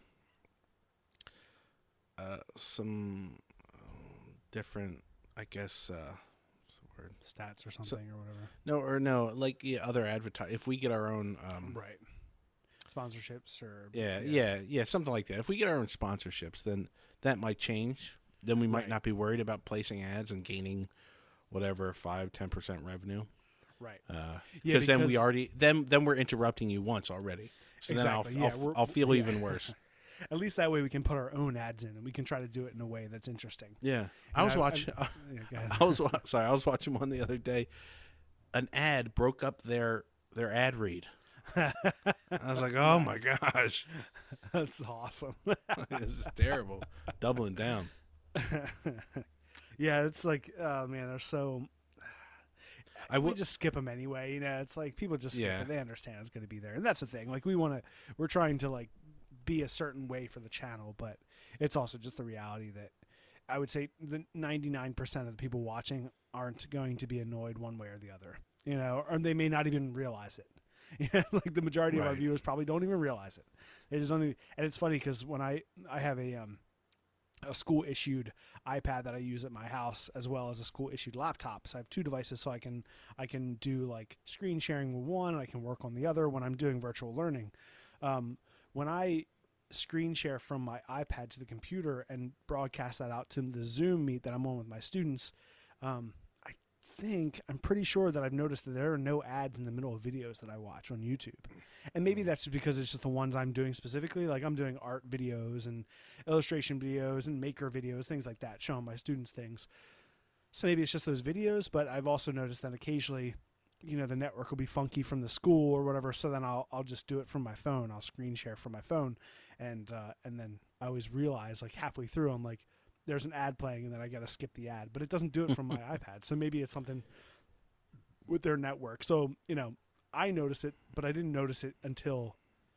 uh, some um, different, I guess. Uh, what's the word? Stats or something or whatever. No, or no, like yeah, other advertise. If we get our own, um, Right. Sponsorships or yeah, yeah, yeah, something like that. If we get our own sponsorships, then that might change. Then we might Right. not be worried about placing ads and gaining whatever five, ten percent revenue. Right. Uh, Yeah, because then we because- already then then we're interrupting you once already. So Exactly, then yeah, I'll we're- I'll, I'll feel yeah. even worse. At least that way we can put our own ads in and we can try to do it in a way that's interesting. Yeah, I And was I've- watching. I've- yeah, go ahead. I was wa- sorry. I was watching one the other day. An ad broke up their their ad read. I was like, oh my gosh, That's awesome. this is terrible. Doubling down. Yeah, it's like, oh man, they're so. I we would just skip them anyway. You know, it's like people just skip Yeah. it. They understand it's going to be there, and that's the thing. Like we want to, we're trying to like be a certain way for the channel, but it's also just the reality that I would say the ninety-nine percent of the people watching aren't going to be annoyed one way or the other. You know, or they may not even realize it. You know, like the majority of our Right. viewers probably don't even realize it. They just don't. Even, and it's funny because when I I have a um a school issued iPad that I use at my house as well as a school issued laptop. So I have two devices, so I can I can do like screen sharing with one, and I can work on the other when I'm doing virtual learning. Um, when I screen share from my iPad to the computer and broadcast that out to the Zoom meet that I'm on with my students, um, I think I'm pretty sure that I've noticed that there are no ads in the middle of videos that I watch on YouTube. And maybe that's just because it's just the ones I'm doing specifically. Like I'm doing art videos and illustration videos and maker videos, things like that, showing my students things. So maybe it's just those videos, but I've also noticed that occasionally, you know, the network will be funky from the school or whatever. So then I'll, I'll just do it from my phone. I'll screen share from my phone. And, uh, and then I always realize like halfway through, I'm like, there's an ad playing and then I got to skip the ad, but it doesn't do it from my iPad. So maybe it's something with their network. So, you know, I notice it, but I didn't notice it until,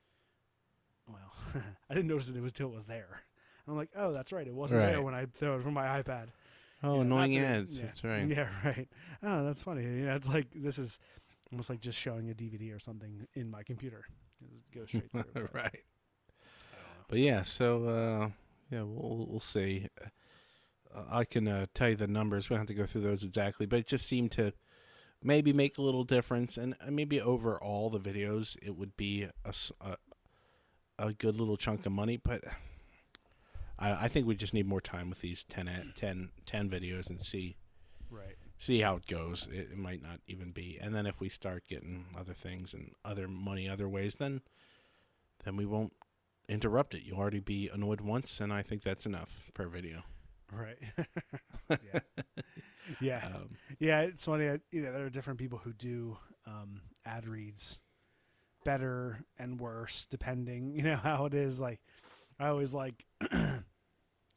well, I didn't notice it until it was there. I'm like, oh, that's right. It wasn't there Right. when I threw it from my iPad. Oh, You know, annoying not that it- ads. yeah. That's right. Yeah, right. Oh, that's funny. You know, it's like this is almost like just showing a D V D or something in my computer. It goes straight through. but right. I don't know. But yeah, so uh, yeah, we'll we'll see. Uh, I can uh, tell you the numbers. We don't have to go through those exactly, but it just seemed to maybe make a little difference, and uh, maybe over all the videos, it would be a, s- a, a good little chunk of money. But I, I think we just need more time with these ten, ad, ten, ten videos and see Right. see how it goes. It, it might not even be, and then if we start getting other things and other money other ways, then then we won't interrupt it. You'll already be annoyed once, and I think that's enough per video. Right. yeah. Yeah. Um, Yeah. It's funny. I, you know, there are different people who do um, ad reads better and worse depending, you know, how it is. Like, I always like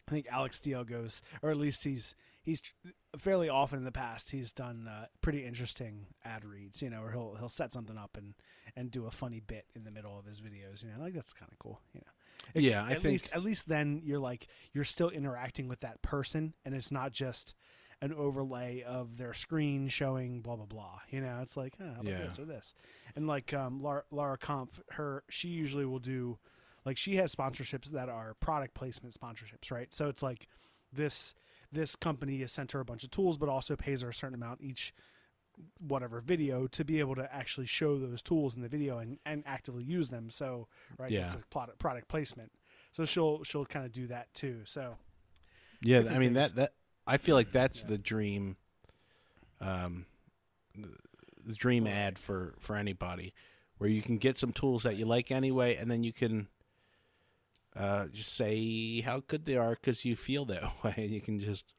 I think Alex Steele goes, or at least he's he's fairly often in the past he's done uh, pretty interesting ad reads, you know, or he'll he'll set something up and, and do a funny bit in the middle of his videos, you know, like that's kind of cool, you know. It, Yeah, I at think least at least then you're like you're still interacting with that person, and it's not just an overlay of their screen showing blah blah blah. You know, it's like, oh, how about Yeah. this or this, and like um, Lara, Lara Kampf, her she usually will do, like she has sponsorships that are product placement sponsorships, right? So it's like this this company has sent her a bunch of tools, but also pays her a certain amount each whatever video to be able to actually show those tools in the video and, and actively use them. So right, Yeah. it's a product product placement. So she'll she'll kind of do that too. So Yeah, different I mean things. that that I feel like that's Yeah. the dream, um, the, the dream ad for for anybody, where you can get some tools that you like anyway, and then you can uh, just say how good they are because you feel that way, and you can just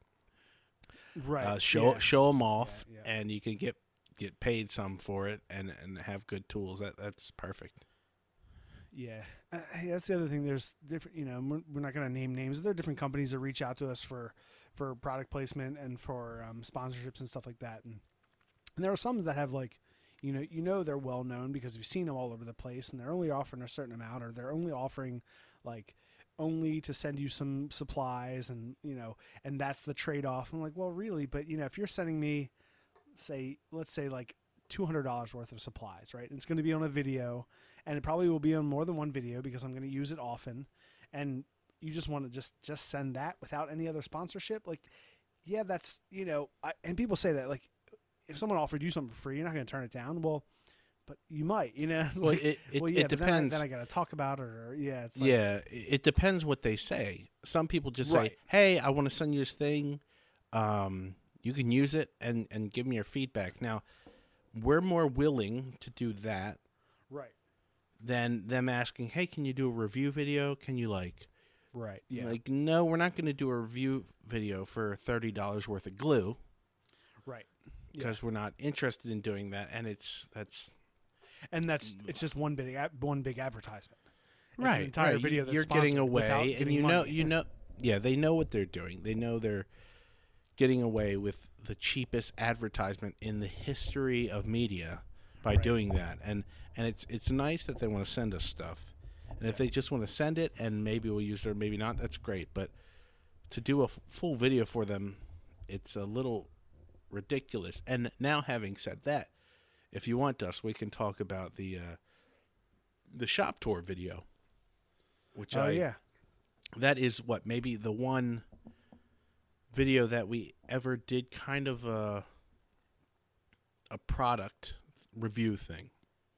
right, uh, show yeah. show them off, Yeah, yeah. and you can get get paid some for it, and and have good tools. That that's perfect. Yeah, uh, hey, that's the other thing. There's different, you know, we're, we're not going to name names. There are different companies that reach out to us for, for product placement and for um, sponsorships and stuff like that. And, and there are some that have like, you know, you know they're well known because we've seen them all over the place, and they're only offering a certain amount, or they're only offering like only to send you some supplies, and you know, and that's the trade off. I'm like, well, really, but you know, if you're sending me, say, let's say like two hundred dollars worth of supplies, right? And it's going to be on a video, and it probably will be on more than one video because I'm going to use it often. And you just want to just, just send that without any other sponsorship. Like, yeah, that's, you know, I, and people say that like, if someone offered you something for free, you're not going to turn it down. Well, but you might, you know, It's Well, like, it it, well, yeah, it but depends. Then I, then I got to talk about it, or yeah, it's like, Yeah, it it depends what they say. Some people just Right. say, "Hey, I want to send you this thing. Um, you can use it and and give me your feedback." Now, we're more willing to do that right, than them asking, "Hey, can you do a review video? Can you like right, yeah, like no, we're not going to do a review video for thirty dollars worth of glue right. because we're not interested in doing that." And it's that's And that's, it's just one big, ad- one big advertisement. It's an right. entire right. video that's You're getting sponsored without away, and giving you know, money. you know, yeah, they know what they're doing. They know they're getting away with the cheapest advertisement in the history of media by Right. doing that, and and it's it's nice that they want to send us stuff, and if they just want to send it and maybe we'll use it or maybe not, that's great. But to do a f- full video for them, it's a little ridiculous. And now, having said that, if you want us, we can talk about the uh, the shop tour video, which Oh I yeah. that is what maybe the one video that we ever did kind of a a product review thing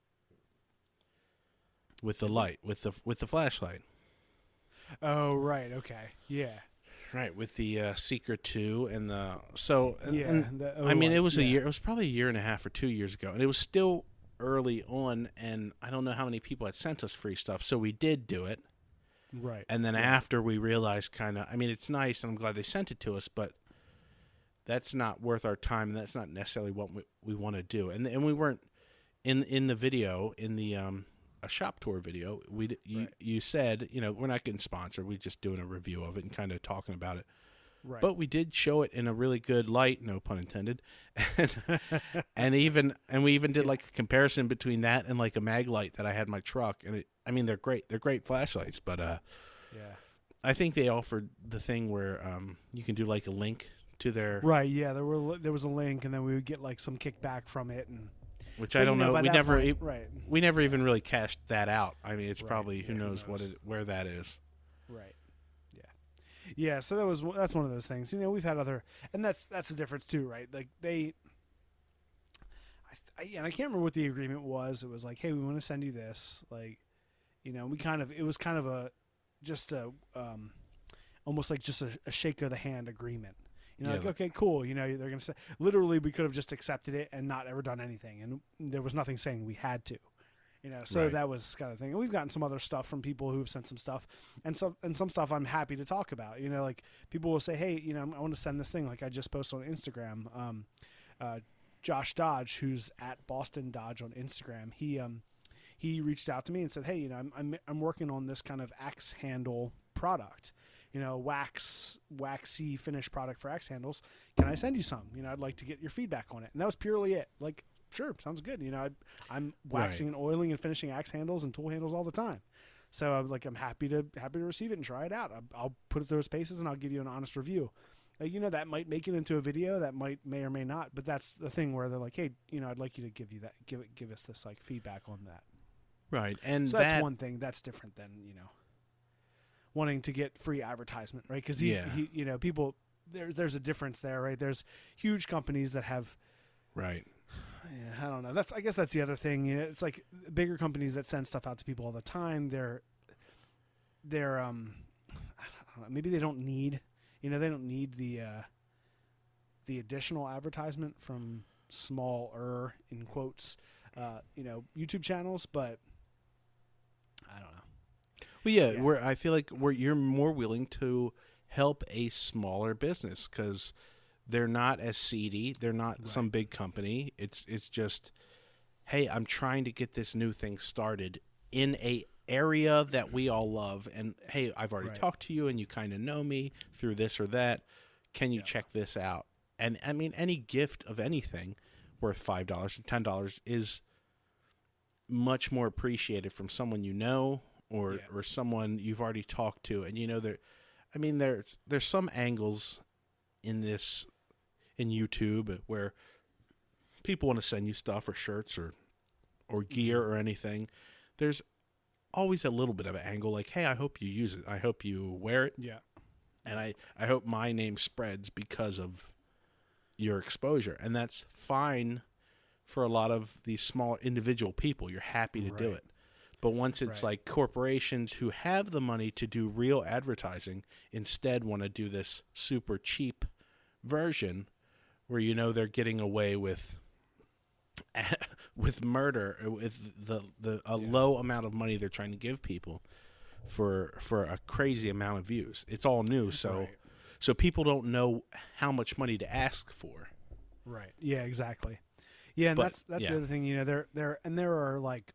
with the light with the with the flashlight, Oh right. Okay. Yeah. right, with the uh, Secret two and the so and, Yeah. and the I mean O-light, it was a yeah. year, it was probably a year and a half or two years ago, and it was still early on, and I don't know how many people had sent us free stuff, so we did do it. Right. And then after we realized, kind of, I mean, it's nice, and I'm glad they sent it to us, but that's not worth our time, and that's not necessarily what we, we want to do. And and we weren't in in the video, in the um a shop tour video. We d- you Right. you said, you know, we're not getting sponsored. We're just doing a review of it and kind of talking about it. Right. But we did show it in a really good light, no pun intended, and, and even and we even did like a comparison between that and like a mag light that I had in my truck. And it, I mean, they're great. They're great flashlights, but uh, yeah. I think they offered the thing where um, you can do like a link to their, Right. Yeah. There were there was a link, and then we would get like some kickback from it, and which but, I don't you know. by We that never point- e- right. we never even really cashed that out. I mean, it's Right. probably who Yeah, who knows, what knows? it, where that is. Right. Yeah. Yeah. So that was that's one of those things. You know, we've had other, and that's that's the difference too, right? Like they. I, I, and I can't remember what the agreement was. It was like, hey, we want to send you this. Like, you know, we kind of, it was kind of a, just a, um, almost like just a, a shake of the hand agreement. You know, Yeah, like, like- okay, cool. You know, they're going to say, literally, we could have just accepted it and not ever done anything. And there was nothing saying we had to. You know, so Right. that was kind of thing. And we've gotten some other stuff from people who've sent some stuff, and some and some stuff I'm happy to talk about. You know, like people will say, "Hey, you know, I want to send this thing." Like I just posted on Instagram. Um, uh, Josh Dodge, who's at Boston Dodge on Instagram, he um, he reached out to me and said, "Hey, you know, I'm I'm I'm working on this kind of axe handle product. you know, wax, waxy finished product for axe handles. Can I send you some? You know, I'd like to get your feedback on it. And that was purely it. Like, sure, sounds good. You know, I'd, I'm waxing Right. and oiling and finishing axe handles and tool handles all the time. So I'm like, I'm happy to happy to receive it and try it out. I'll, I'll put it through its paces and I'll give you an honest review. Uh, you know, that might make it into a video. That might may or may not. But that's the thing where they're like, hey, you know, I'd like you to give you that, give it, give us this like feedback on that. Right. And So that, that's one thing. That's different than, you know, wanting to get free advertisement, right? Because he, Yeah. he, you know, people, there's there's a difference there, right? There's huge companies that have, right. yeah, I don't know. That's I guess that's the other thing. You know, it's like bigger companies that send stuff out to people all the time. They're, they're, um, I don't know. Maybe they don't need, you know, they don't need the, uh, the additional advertisement from smaller in quotes, uh, you know, YouTube channels, but I don't know. Well, yeah, Yeah. Where I feel like where you're more willing to help a smaller business because they're not as seedy. They're not Right. some big company. It's it's just, hey, I'm trying to get this new thing started in a area that we all love. And hey, I've already Right. talked to you, and you kind of know me through this or that. Can you Yeah. check this out? And I mean, any gift of anything worth five dollars and ten dollars is much more appreciated from someone you know or Yeah. or someone you've already talked to. And you know, there I mean there's there's some angles in this in YouTube where people want to send you stuff or shirts or or gear or anything. There's always a little bit of an angle like, hey, I hope you use it. I hope you wear it. Yeah. And I, I hope my name spreads because of your exposure. And that's fine for a lot of these small individual people. You're happy to do Right. it. But once it's Right. like corporations who have the money to do real advertising instead want to do this super cheap version where you know they're getting away with with murder, with the, the a Yeah. low amount of money they're trying to give people for for a crazy amount of views. It's all new, so Right. so people don't know how much money to ask for. Right. Yeah, exactly. Yeah, and But, that's that's yeah. the other thing, you know, there there and there are like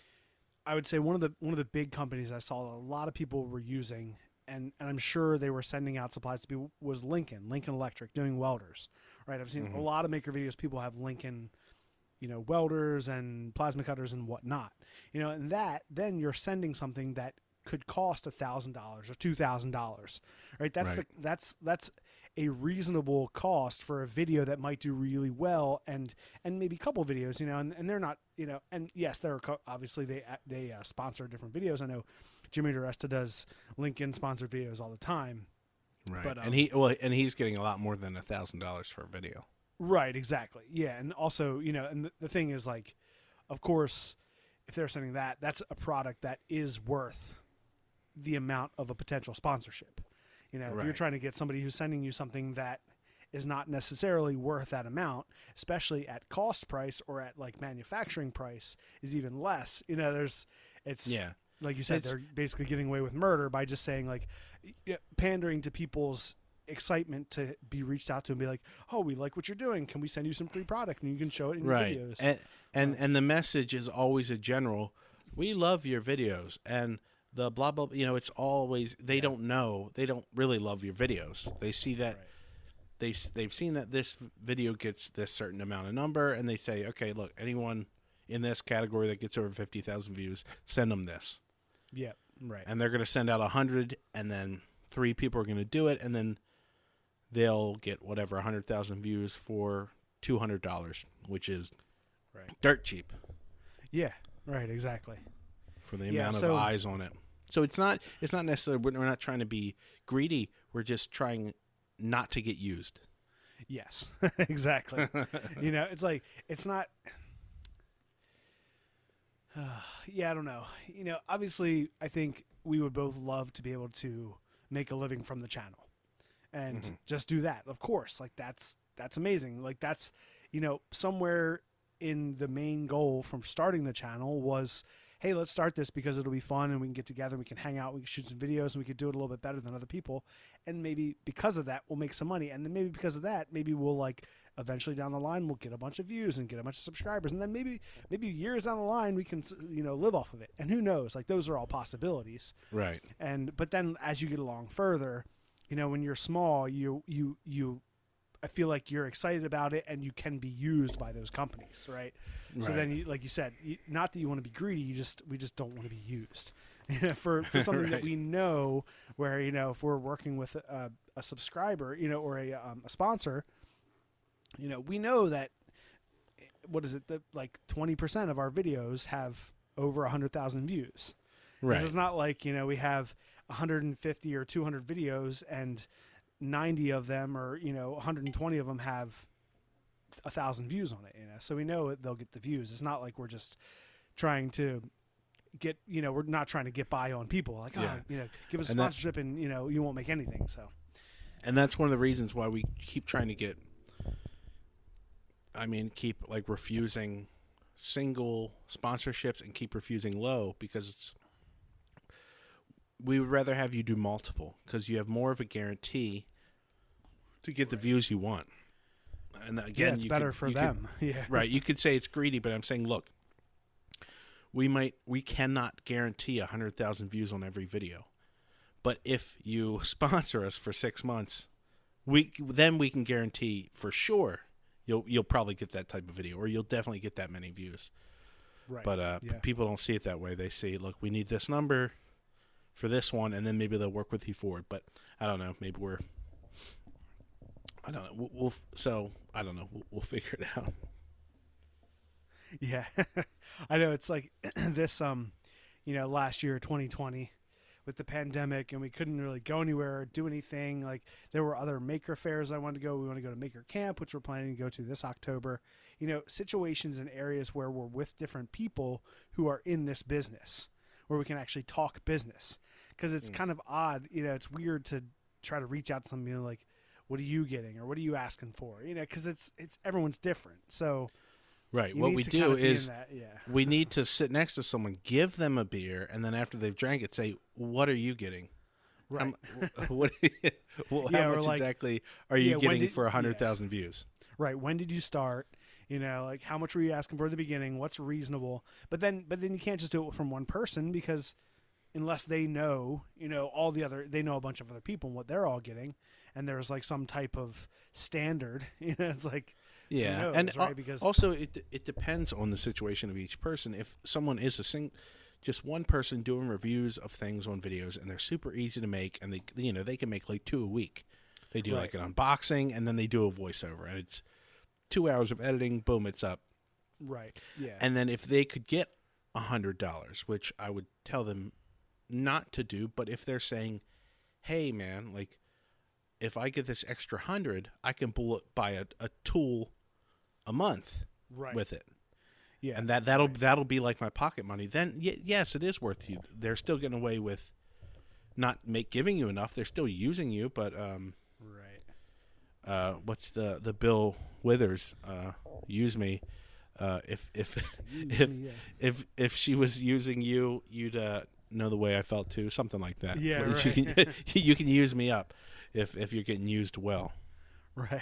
I would say one of the one of the big companies I saw a lot of people were using and, and I'm sure they were sending out supplies to people was Lincoln, Lincoln Electric doing welders. Right? I've seen Mm-hmm. a lot of maker videos people have Lincoln, you know, welders and plasma cutters and whatnot. You know, and that then you're sending something that could cost a thousand dollars or two thousand dollars. Right? That's Right. the that's that's a reasonable cost for a video that might do really well and and maybe a couple videos, you know, and, and they're not, you know, and yes, they're co- obviously they they uh, sponsor different videos. I know Jimmy DeResta does Lincoln sponsored videos all the time. Right. But, um, and he well and he's getting a lot more than a thousand dollars for a video. Right, exactly. Yeah, and also, you know, and the, the thing is like, of course, if they're sending that, that's a product that is worth the amount of a potential sponsorship. You know, if you're Right. trying to get somebody who's sending you something that is not necessarily worth that amount, especially at cost price or at like manufacturing price is even less. You know, there's it's Yeah. like you said, It's- they're basically getting away with murder by just saying like y- pandering to people's excitement to be reached out to and be like, oh, we like what you're doing. Can we send you some free product and you can show it in Right. your videos? And and, Right. and the message is always a general, we love your videos and the blah blah you know, it's always they don't know, they don't really love your videos. They see that Right. they s- they've seen that this video gets this certain amount of number and they say, okay, look, anyone in this category that gets over fifty thousand views, send them this. Yeah, right. And they're going to send out one hundred and then three people are going to do it and then they'll get whatever one hundred thousand views for two hundred dollars, which is Right. dirt cheap Yeah, right, exactly. for the Yeah, amount so- of eyes on it. So it's not it's not necessarily we're we're not trying to be greedy. We're just trying not to get used. Yes, exactly. You know, it's like, it's not, yeah, I don't know. You know, obviously, I think we would both love to be able to make a living from the channel and Mhm. just do that. Of course, like that's, that's amazing. Like that's, you know, somewhere in the main goal from starting the channel was, hey, let's start this because it'll be fun and we can get together and we can hang out, we can shoot some videos and we could do it a little bit better than other people. And maybe because of that, we'll make some money. And then maybe because of that, maybe we'll like eventually down the line, we'll get a bunch of views and get a bunch of subscribers. And then maybe, maybe years down the line, we can, you know, live off of it. And who knows? Like those are all possibilities. Right. And, but then as you get along further, you know, when you're small, you, you, you, I feel like you're excited about it and you can be used by those companies, right? So Right. then, you, like you said, you, not that you want to be greedy, you just we just don't want to be used for, for something Right. that we know where, you know, if we're working with a, a subscriber, you know, or a, um, a sponsor, you know, we know that, what is it, that like twenty percent of our videos have over one hundred thousand views. Right. It's not like, you know, we have one hundred fifty or two hundred videos and ninety of them or, you know, one hundred twenty of them have a thousand views on it, you know, so we know they'll get the views. It's not like we're just trying to get, you know, we're not trying to get by on people like, Yeah. oh, you know, give us a And that- sponsorship and, you know, you won't make anything. So, And that's one of the reasons why we keep trying to get, I mean, keep like refusing single sponsorships and keep refusing low, because it's, we would rather have you do multiple because you have more of a guarantee to get the views you want. And again, yeah, it's you better could- for you could- them. yeah. right. You could say it's greedy, but I'm saying, look, we might, we cannot guarantee a hundred thousand views on every video, but if you sponsor us for six months, we then we can guarantee for sure you'll you'll probably get that type of video, or you'll definitely get that many views. Right. But uh, yeah. people don't see it that way. They see, look, we need this number for this one, and then maybe they'll work with you for it. But I don't know. Maybe we're, I don't know. We'll, we'll so I don't know. We'll, we'll figure it out. Yeah, I know it's like this, um, you know, last year, twenty twenty, with the pandemic, and we couldn't really go anywhere or do anything. Like there were other maker fairs I wanted to go. We want to go to Maker Camp, which we're planning to go to this October. You know, situations and areas where we're with different people who are in this business, where we can actually talk business. Because it's mm. kind of odd, you know, it's weird to try to reach out to somebody, you know, like, what are you getting or what are you asking for? You know, because it's it's everyone's different. So. Right. You what need we to do kind of be is in that, yeah. we need to sit next to someone, give them a beer, and then after they've drank it, say, "What are you getting? Right. How, what? well, Yeah, how or much like- exactly are you yeah, when getting did- for a hundred yeah. thousand views?" Right. When did you start? You know, like how much were you asking for at the beginning? What's reasonable? But then, but then you can't just do it from one person, because unless they know, you know, all the other, they know a bunch of other people and what they're all getting, and there's like some type of standard. You know, it's like. Yeah, knows, and right? al- Because- also it it depends on the situation of each person. If someone is a sing, just one person doing reviews of things on videos, and they're super easy to make, and they you know they can make like two a week. They do Right. like an unboxing, and then they do a voiceover, and it's two hours of editing. Boom, it's up. Right. Yeah. And then if they could get a hundred dollars, which I would tell them not to do, but if they're saying, "Hey, man, like if I get this extra hundred, I can bullet buy a, a tool a month right. with it." Yeah. And that that'll right. that'll be like my pocket money. Then y- yes, it is worth you. They're still getting away with not make giving you enough. They're still using you, but um, Right. uh, what's the the Bill Withers uh, use me? Uh, if if if yeah. if if she was using you, you'd uh, know the way I felt too. Something like that. Yeah, Where right. You can you can use me up if if you're getting used well. Right.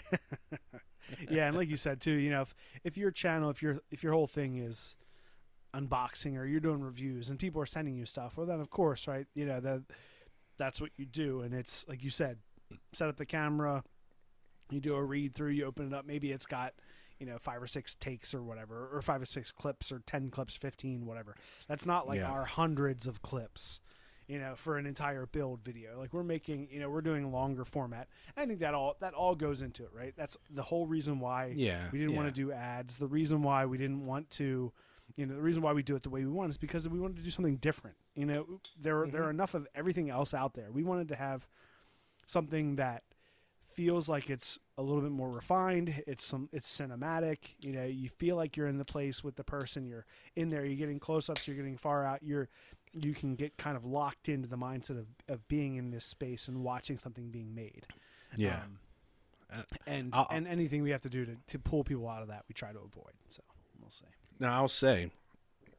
Yeah, and like you said too, you know, if if your channel, if your if your whole thing is unboxing or you're doing reviews and people are sending you stuff, well then of course, right? You know, that that's what you do, and it's like you said, set up the camera, you do a read through, you open it up, maybe it's got, you know, five or six takes or whatever, or five or six clips or ten clips, fifteen, whatever. That's not like Yeah. our hundreds of clips, you know, for an entire build video. Like we're making, you know, we're doing longer format. I think that all that all goes into it, right? That's the whole reason why Yeah, we didn't yeah. want to do ads. The reason why we didn't want to, you know, the reason why we do it the way we want is because we wanted to do something different. You know, there are there are enough of everything else out there. We wanted to have something that feels like it's a little bit more refined. It's some it's cinematic. You know, you feel like you're in the place with the person. You're in there. You're getting close-ups. You're getting far out. You're you can get kind of locked into the mindset of, of being in this space and watching something being made. Yeah. Um, Uh, and I'll- and anything we have to do to, to pull people out of that, we try to avoid. So we'll see. Now I'll say,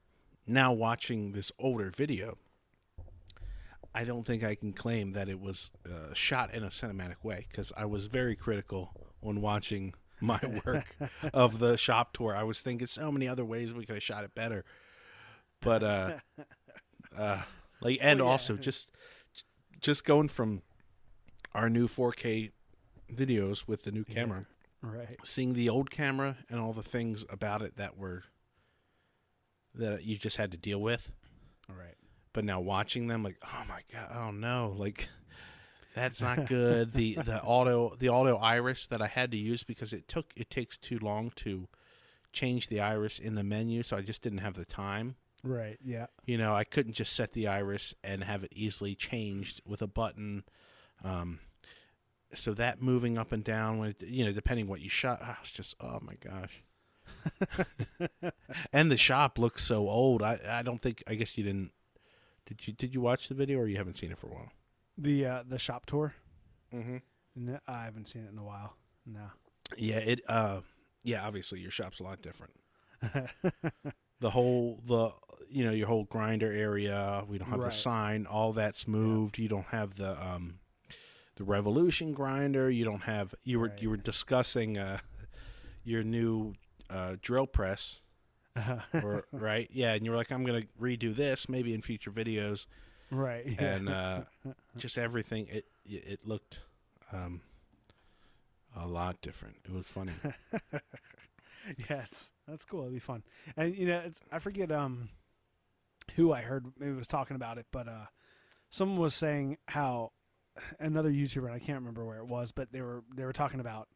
now watching this older video, I don't think I can claim that it was uh, shot in a cinematic way, because I was very critical when watching my work of the shop tour. I was thinking so many other ways we could have shot it better. But, uh, uh, like, and Well, yeah. also just, just going from our new four K videos with the new camera, Right. seeing the old camera and all the things about it that were, that you just had to deal with. Right. But now watching them, like, oh my god, oh no, like that's not good. the the auto the auto iris that I had to use because it took it takes too long to change the iris in the menu, so I just didn't have the time. Right. Yeah. You know, I couldn't just set the iris and have it easily changed with a button. Um, so that moving up and down, when it, you know, depending what you shot, I was just, oh my gosh. And the shop looks so old. I I don't think. I guess you didn't. Did you did you watch the video, or you haven't seen it for a while? The uh, the shop tour. Mm-hmm. No, I haven't seen it in a while. No. Yeah, it. Uh, yeah, obviously your shop's a lot different. The whole the you know your whole grinder area. We don't have Right. the sign. All that's moved. You don't have the um, the Revolution grinder. You don't have. You were Right. you were discussing uh, your new uh, drill press. Or, right? Yeah, and you were like, I'm going to redo this maybe in future videos. Right. Yeah. And uh, just everything, it it looked um, a lot different. It was funny. Yeah, it's that's cool. It'd be fun. And you know, it's, I forget um who I heard maybe was talking about it, but uh someone was saying how another YouTuber, and I can't remember where it was, but they were they were talking about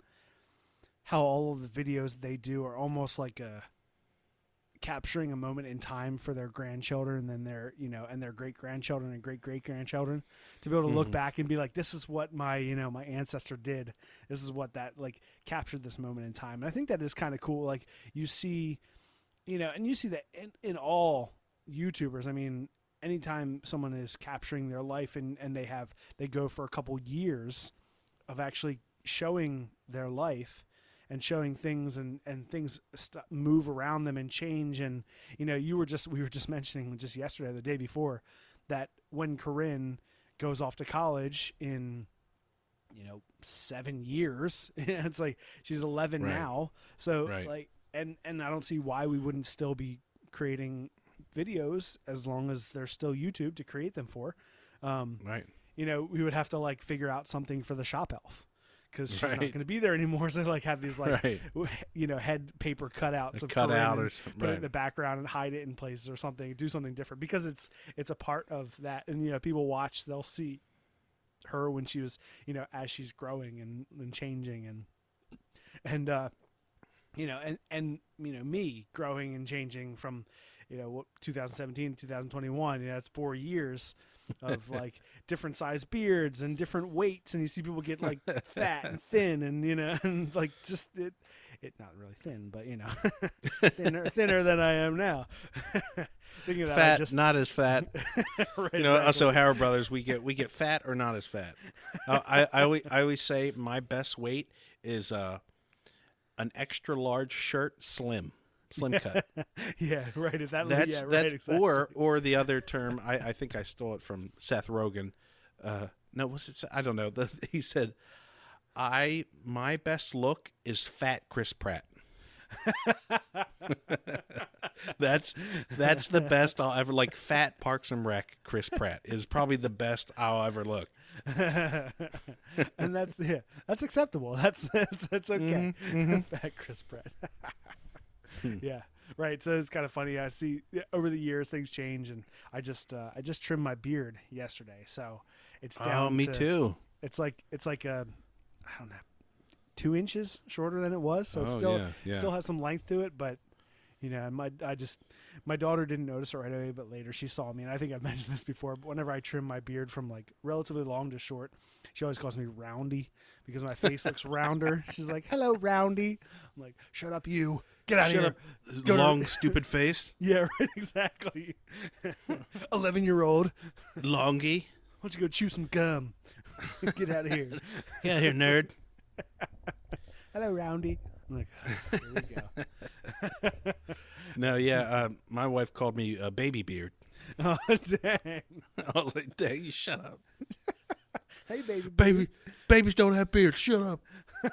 how all of the videos they do are almost like a capturing a moment in time for their grandchildren and then their, you know, and their great grandchildren and great great grandchildren to be able to look Mhm. back and be like, this is what my, you know, my ancestor did. This is what that like captured this moment in time. And I think that is kind of cool. Like you see, you know, and you see that in, in all YouTubers. I mean, anytime someone is capturing their life and, and they have, they go for a couple years of actually showing their life and showing things and, and things st- move around them and change. And, you know, you were just, we were just mentioning just yesterday, the day before, that when Corinne goes off to college in, you know, seven years, it's like she's eleven Right. now. So Right. like, and, and I don't see why we wouldn't still be creating videos as long as there's still YouTube to create them for. Um, Right. you know, we would have to like figure out something for the shop elf, because she's not Right. going to be there anymore. So like have these like, Right. w- you know, head paper cutouts A of cutout Corinne or and something, put it in right. the background and hide it in places or something, do something different, because it's, it's a part of that. And, you know, people watch, they'll see her when she was, you know, as she's growing and, and changing and, and, uh, you know, and, and, you know, me growing and changing from, you know, what, twenty seventeen, twenty twenty-one, you know, that's four years of like different sized beards and different weights. And you see people get like fat and thin and, you know, and like just it, it not really thin, but you know, thinner, thinner than I am now. Thinking of that, I Fat, just, not as fat. right, You know, exactly. also Howard Brothers, we get we get fat or not as fat. Uh, I I always, I always say my best weight is uh, an extra large shirt, slim, slim cut. yeah, right. Is that That's yeah, right, that's exactly. or or the other term. I, I think I stole it from Seth Rogen. Uh, no, was it? I don't know. The, he said, "I my best look is fat Chris Pratt." that's that's the best I'll ever like. Fat Parks and Rec Chris Pratt is probably the best I'll ever look. And that's yeah, that's acceptable. That's that's, that's okay. Mm-hmm, Fat Chris Pratt. Yeah, right. So it's kind of funny. I see yeah, over the years things change, and I just uh, I just trimmed my beard yesterday, so it's down. Oh, me to, too. It's like it's like a I don't know, two inches shorter than it was. So it Oh, still yeah, yeah. still has some length to it, but. You know, my I just my daughter didn't notice it right away, but later she saw me, and I think I've mentioned this before. But whenever I trim my beard from like relatively long to short, she always calls me Roundy because my face looks rounder. She's like, "Hello, Roundy." I'm like, "Shut up, you! Get out of Shut here!" up, Go to- long stupid face, Yeah, right. Exactly. Eleven year old. longy. Why don't you go chew some gum? Get out of here. Get out here, nerd. Hello, Roundy. Like, here we go. No, yeah, uh, my wife called me a baby beard. Oh, dang. I was like, dang, you shut up. Hey, baby. Baby, babies don't have beards. Shut up.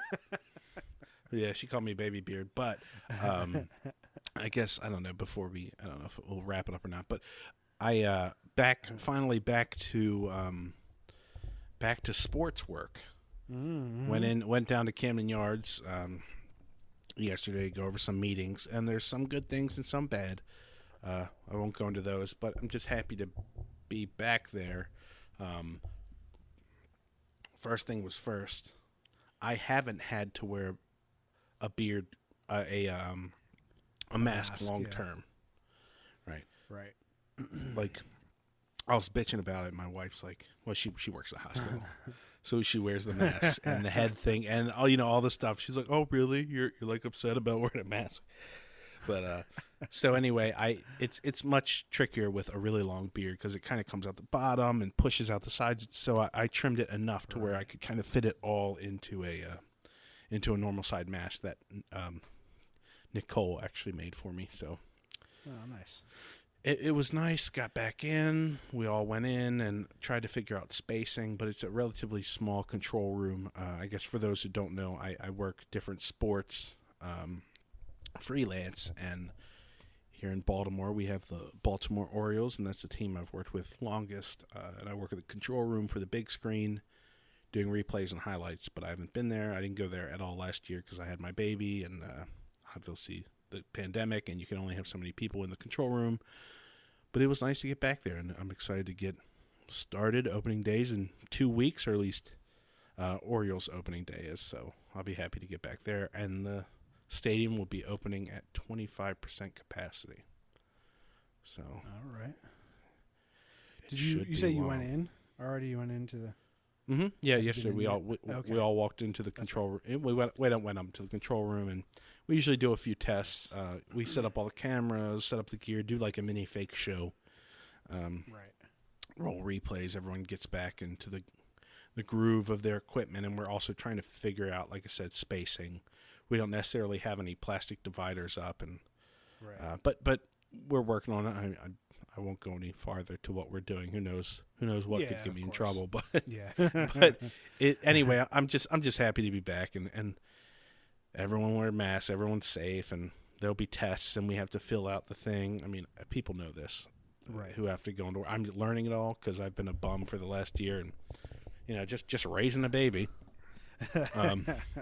Yeah, she called me baby beard, but um, I guess I don't know. Before we, I don't know if we'll wrap it up or not. But I uh, back finally back to um, back to sports work. Mm-hmm. Went in, went down to Camden Yards um, yesterday to go over some meetings, and there's some good things and some bad. Uh, I won't go into those, but I'm just happy to be back there. Um, first thing was first. I haven't had to wear a beard, uh, a um, a mask, mask long yeah. term, right? Right. Like, I was bitching about it. My wife's like, well, she she works at a hospital, so she wears the mask and the head thing and all you know all the stuff. She's like, oh, really? You're you're like upset about wearing a mask? But uh, so anyway, I it's it's much trickier with a really long beard because it kind of comes out the bottom and pushes out the sides. So I, I trimmed it enough to where I could kind of fit it all into a uh, into a normal side mask that um, Nicole actually made for me. So Oh, nice. it, it was nice. Got back in. We all went in and tried to figure out spacing, but it's a relatively small control room. Uh, I guess for those who don't know, I, I work different sports. Um, freelance, and here in Baltimore we have the Baltimore Orioles, and that's the team I've worked with longest, uh, and I work at the control room for the big screen doing replays and highlights, but I haven't been there. I didn't go there at all last year because I had my baby and uh, obviously the pandemic, and you can only have so many people in the control room, but it was nice to get back there, and I'm excited to get started. Opening days in two weeks, or at least uh, Orioles opening day is, so I'll be happy to get back there, and the stadium will be opening at twenty-five percent capacity. So, all right. Did you you say you went in already? You went into the. Mm-hmm. Yeah, yesterday we yet? all we, Okay. we all walked into the control room. We went we went up to the control room, and we usually do a few tests. Uh, we set up all the cameras, set up the gear, do like a mini fake show. Um, Right. Roll replays. Everyone gets back into the the groove of their equipment, and we're also trying to figure out, like I said, spacing. We don't necessarily have any plastic dividers up, and Right. uh, but but we're working on it. I, I I won't go any farther to what we're doing. Who knows? Who knows what Yeah, could get of me in course. trouble? But Yeah. but it anyway. I'm just I'm just happy to be back, and and everyone wear masks. Everyone's safe, and there'll be tests, and we have to fill out the thing. I mean, people know this, Right. Who have to go into. I'm learning it all because I've been a bum for the last year, and you know, just just raising a baby. Um,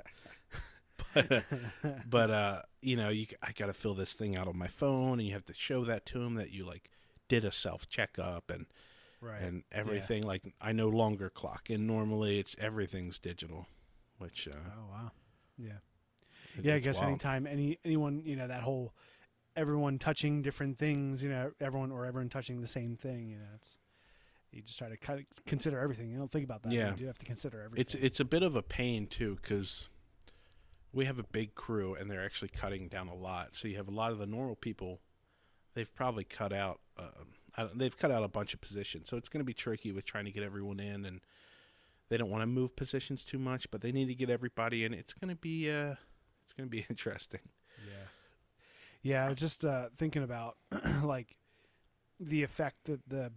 but, but uh, you know, you I got to fill this thing out on my phone, and you have to show that to them that you like did a self checkup and Right. and everything. Like I no longer clock in normally; it's everything's digital, which uh, Oh wow. Yeah. it- Yeah, I it's guess wild. anytime any anyone, you know, that whole everyone touching different things, you know, everyone or everyone touching the same thing, you know, it's you just try to kind of consider everything. You don't think about that. Yeah. You do have to consider everything. It's it's a bit of a pain too because we have a big crew and they're actually cutting down a lot. So you have a lot of the normal people. They've probably cut out. Uh, I don't, they've cut out a bunch of positions, so it's going to be tricky with trying to get everyone in, and they don't want to move positions too much, but they need to get everybody in. It's going to be uh, it's going to be interesting. Yeah. Yeah, I was just uh, thinking about like the effect that the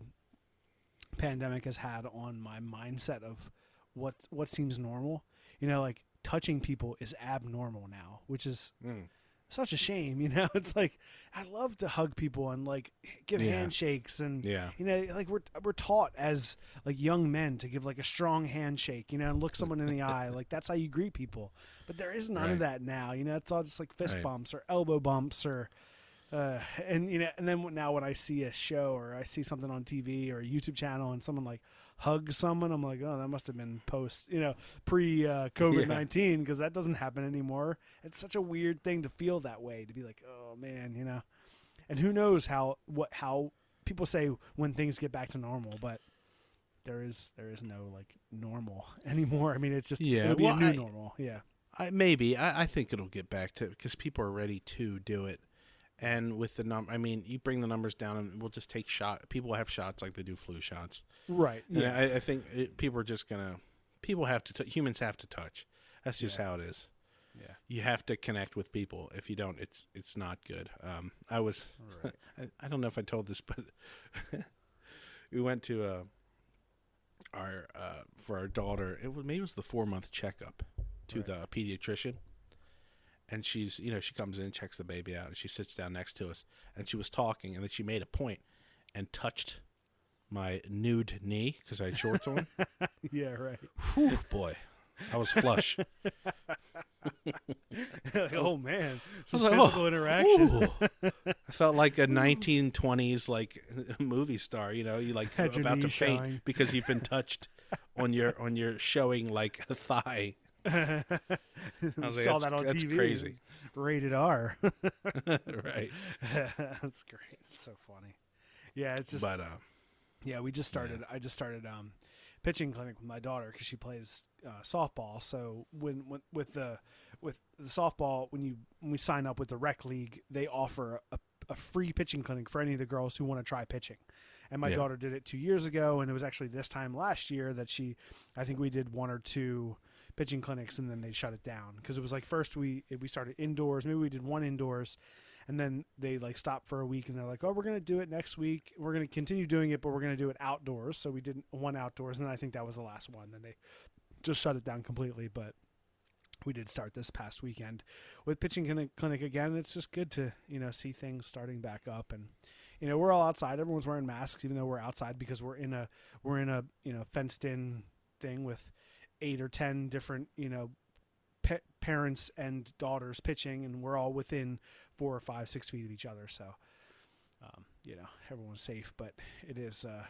pandemic has had on my mindset of what what seems normal. You know, like touching people is abnormal now, which is Mm. such a shame. You know, it's like I love to hug people and like give Yeah. handshakes and Yeah. you know, like we're we're taught as like young men to give like a strong handshake, you know, and look someone in the eye. Like that's how you greet people. But there is none Right. of that now. You know, it's all just like fist Right. bumps or elbow bumps or uh, and you know, and then now when I see a show or I see something on T V or a YouTube channel and someone like hugs someone, I'm like, oh, that must have been post, you know, pre uh, COVID nineteen because that doesn't happen anymore. It's such a weird thing to feel that way, to be like, oh man, you know. And who knows how what how people say when things get back to normal, but there is there is no like normal anymore. I mean, it's just Yeah, it'll be well, a new I- normal. Yeah. I, maybe I, I think it'll get back to because people are ready to do it, and with the num, I mean, you bring the numbers down, and we'll just take shot. People have shots like they do flu shots. Right. And Yeah. I, I think it, people are just gonna. People have to. T- humans have to touch. That's just Yeah. how it is. Yeah. You have to connect with people. If you don't, it's it's not good. Um, I was, Right. I, I don't know if I told this, but we went to uh, our uh, for our daughter. It was maybe it was the four month checkup to Right. the pediatrician, and she's you know she comes in, checks the baby out, and she sits down next to us, and she was talking, and then she made a point and touched my nude knee because I had shorts on. Yeah, right. Whew, boy, I was flush. Like, oh man, some I was like, physical oh, interaction. ooh. I felt like a nineteen twenties like movie star. You know, you like Had your about to knee faint showing. because you've been touched on your on your showing like a thigh. I was like, Saw that's- that on that's T V. crazy. Rated R. Right. That's great. It's so funny. Yeah, it's just But uh, yeah. We just started. I just started um, pitching clinic with my daughter because she plays uh, softball. So when, when with the with the softball, when you when we sign up with the rec league, they offer a, a free pitching clinic for any of the girls who want to try pitching. And my Yeah. daughter did it two years ago, and it was actually this time last year that she, I think we did one or two pitching clinics, and then they shut it down because it was like first we we started indoors, maybe we did one indoors, and then they like stopped for a week, and they're like, oh, we're gonna do it next week. We're gonna continue doing it, but we're gonna do it outdoors. So we did one outdoors, and then I think that was the last one. Then they just shut it down completely, but. We did start this past weekend with pitching clinic, clinic again. It's just good to, you know, see things starting back up, and, you know, we're all outside. Everyone's wearing masks, even though we're outside because we're in a, we're in a, you know, fenced in thing with eight or ten different, you know, pa- parents and daughters pitching, and we're all within four or five, six feet of each other. So, um, you know, everyone's safe, but it is, uh,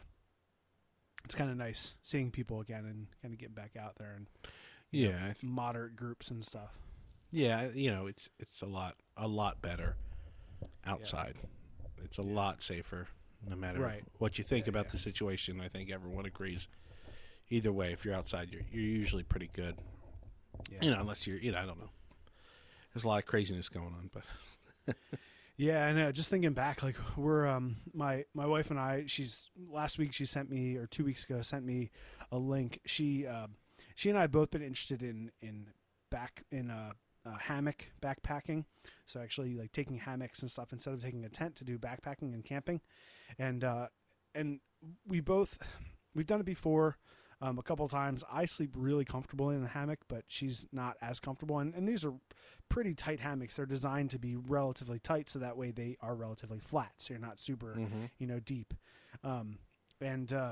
it's kind of nice seeing people again and kind of getting back out there and, yeah, I th- moderate groups and stuff. yeah, you know, it's it's a lot a lot better outside. It's a lot safer, no matter Right. what you think Yeah, about yeah. the situation. I think everyone agrees. Either way, if you're outside, you're you're usually pretty good. Yeah. You know, unless you're, you know, I don't know. There's a lot of craziness going on, but Yeah, I know. Just thinking back, like we're um my my wife and I. She's last week she sent me or two weeks ago sent me a link. She uh, she and I have both been interested in in back in uh, uh, hammock backpacking. So actually like taking hammocks and stuff instead of taking a tent to do backpacking and camping, and uh, and we both we've done it before. Um, a couple of times. I sleep really comfortable in a hammock, but she's not as comfortable. And, and these are pretty tight hammocks. They're designed to be relatively tight, so that way they are relatively flat, so you're not super, you know, deep. Um, and uh,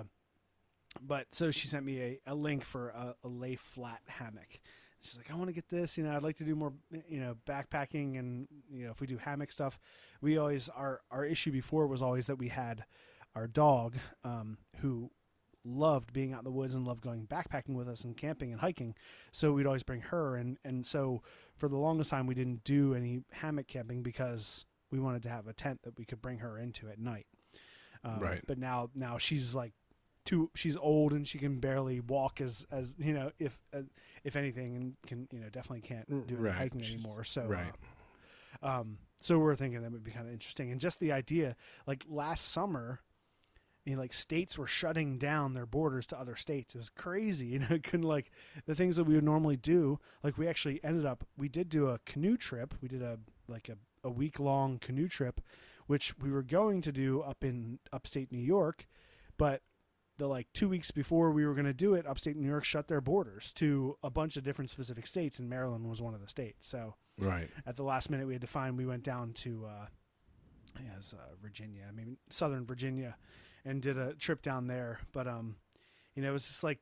but so she sent me a, a link for a, a lay flat hammock. She's like, I want to get this. You know, I'd like to do more, you know, backpacking, and you know, if we do hammock stuff, we always our our issue before was always that we had our dog um, who. loved being out in the woods and loved going backpacking with us and camping and hiking. So we'd always bring her. And, and so for the longest time, we didn't do any hammock camping because we wanted to have a tent that we could bring her into at night. Um, Right. But now, now she's like too, she's old and she can barely walk as, as, you know, if, uh, if anything, and can, you know, definitely can't do any Right. hiking She's- anymore. So, right. uh, um, so we're thinking that would be kind of interesting. And just the idea, like last summer, you know, like states were shutting down their borders to other states. It was crazy. You know, it couldn't like the things that we would normally do. Like we actually ended up, we did do a canoe trip. We did a, like a, a week long canoe trip, which we were going to do up in upstate New York. But the like two weeks before we were going to do it, upstate New York shut their borders to a bunch of different specific states. And Maryland was one of the states. So Right. at the last minute we had to find, we went down to, uh, yeah, it was, uh, Virginia, I mean, Southern Virginia, and did a trip down there. But, um, you know, it was just like,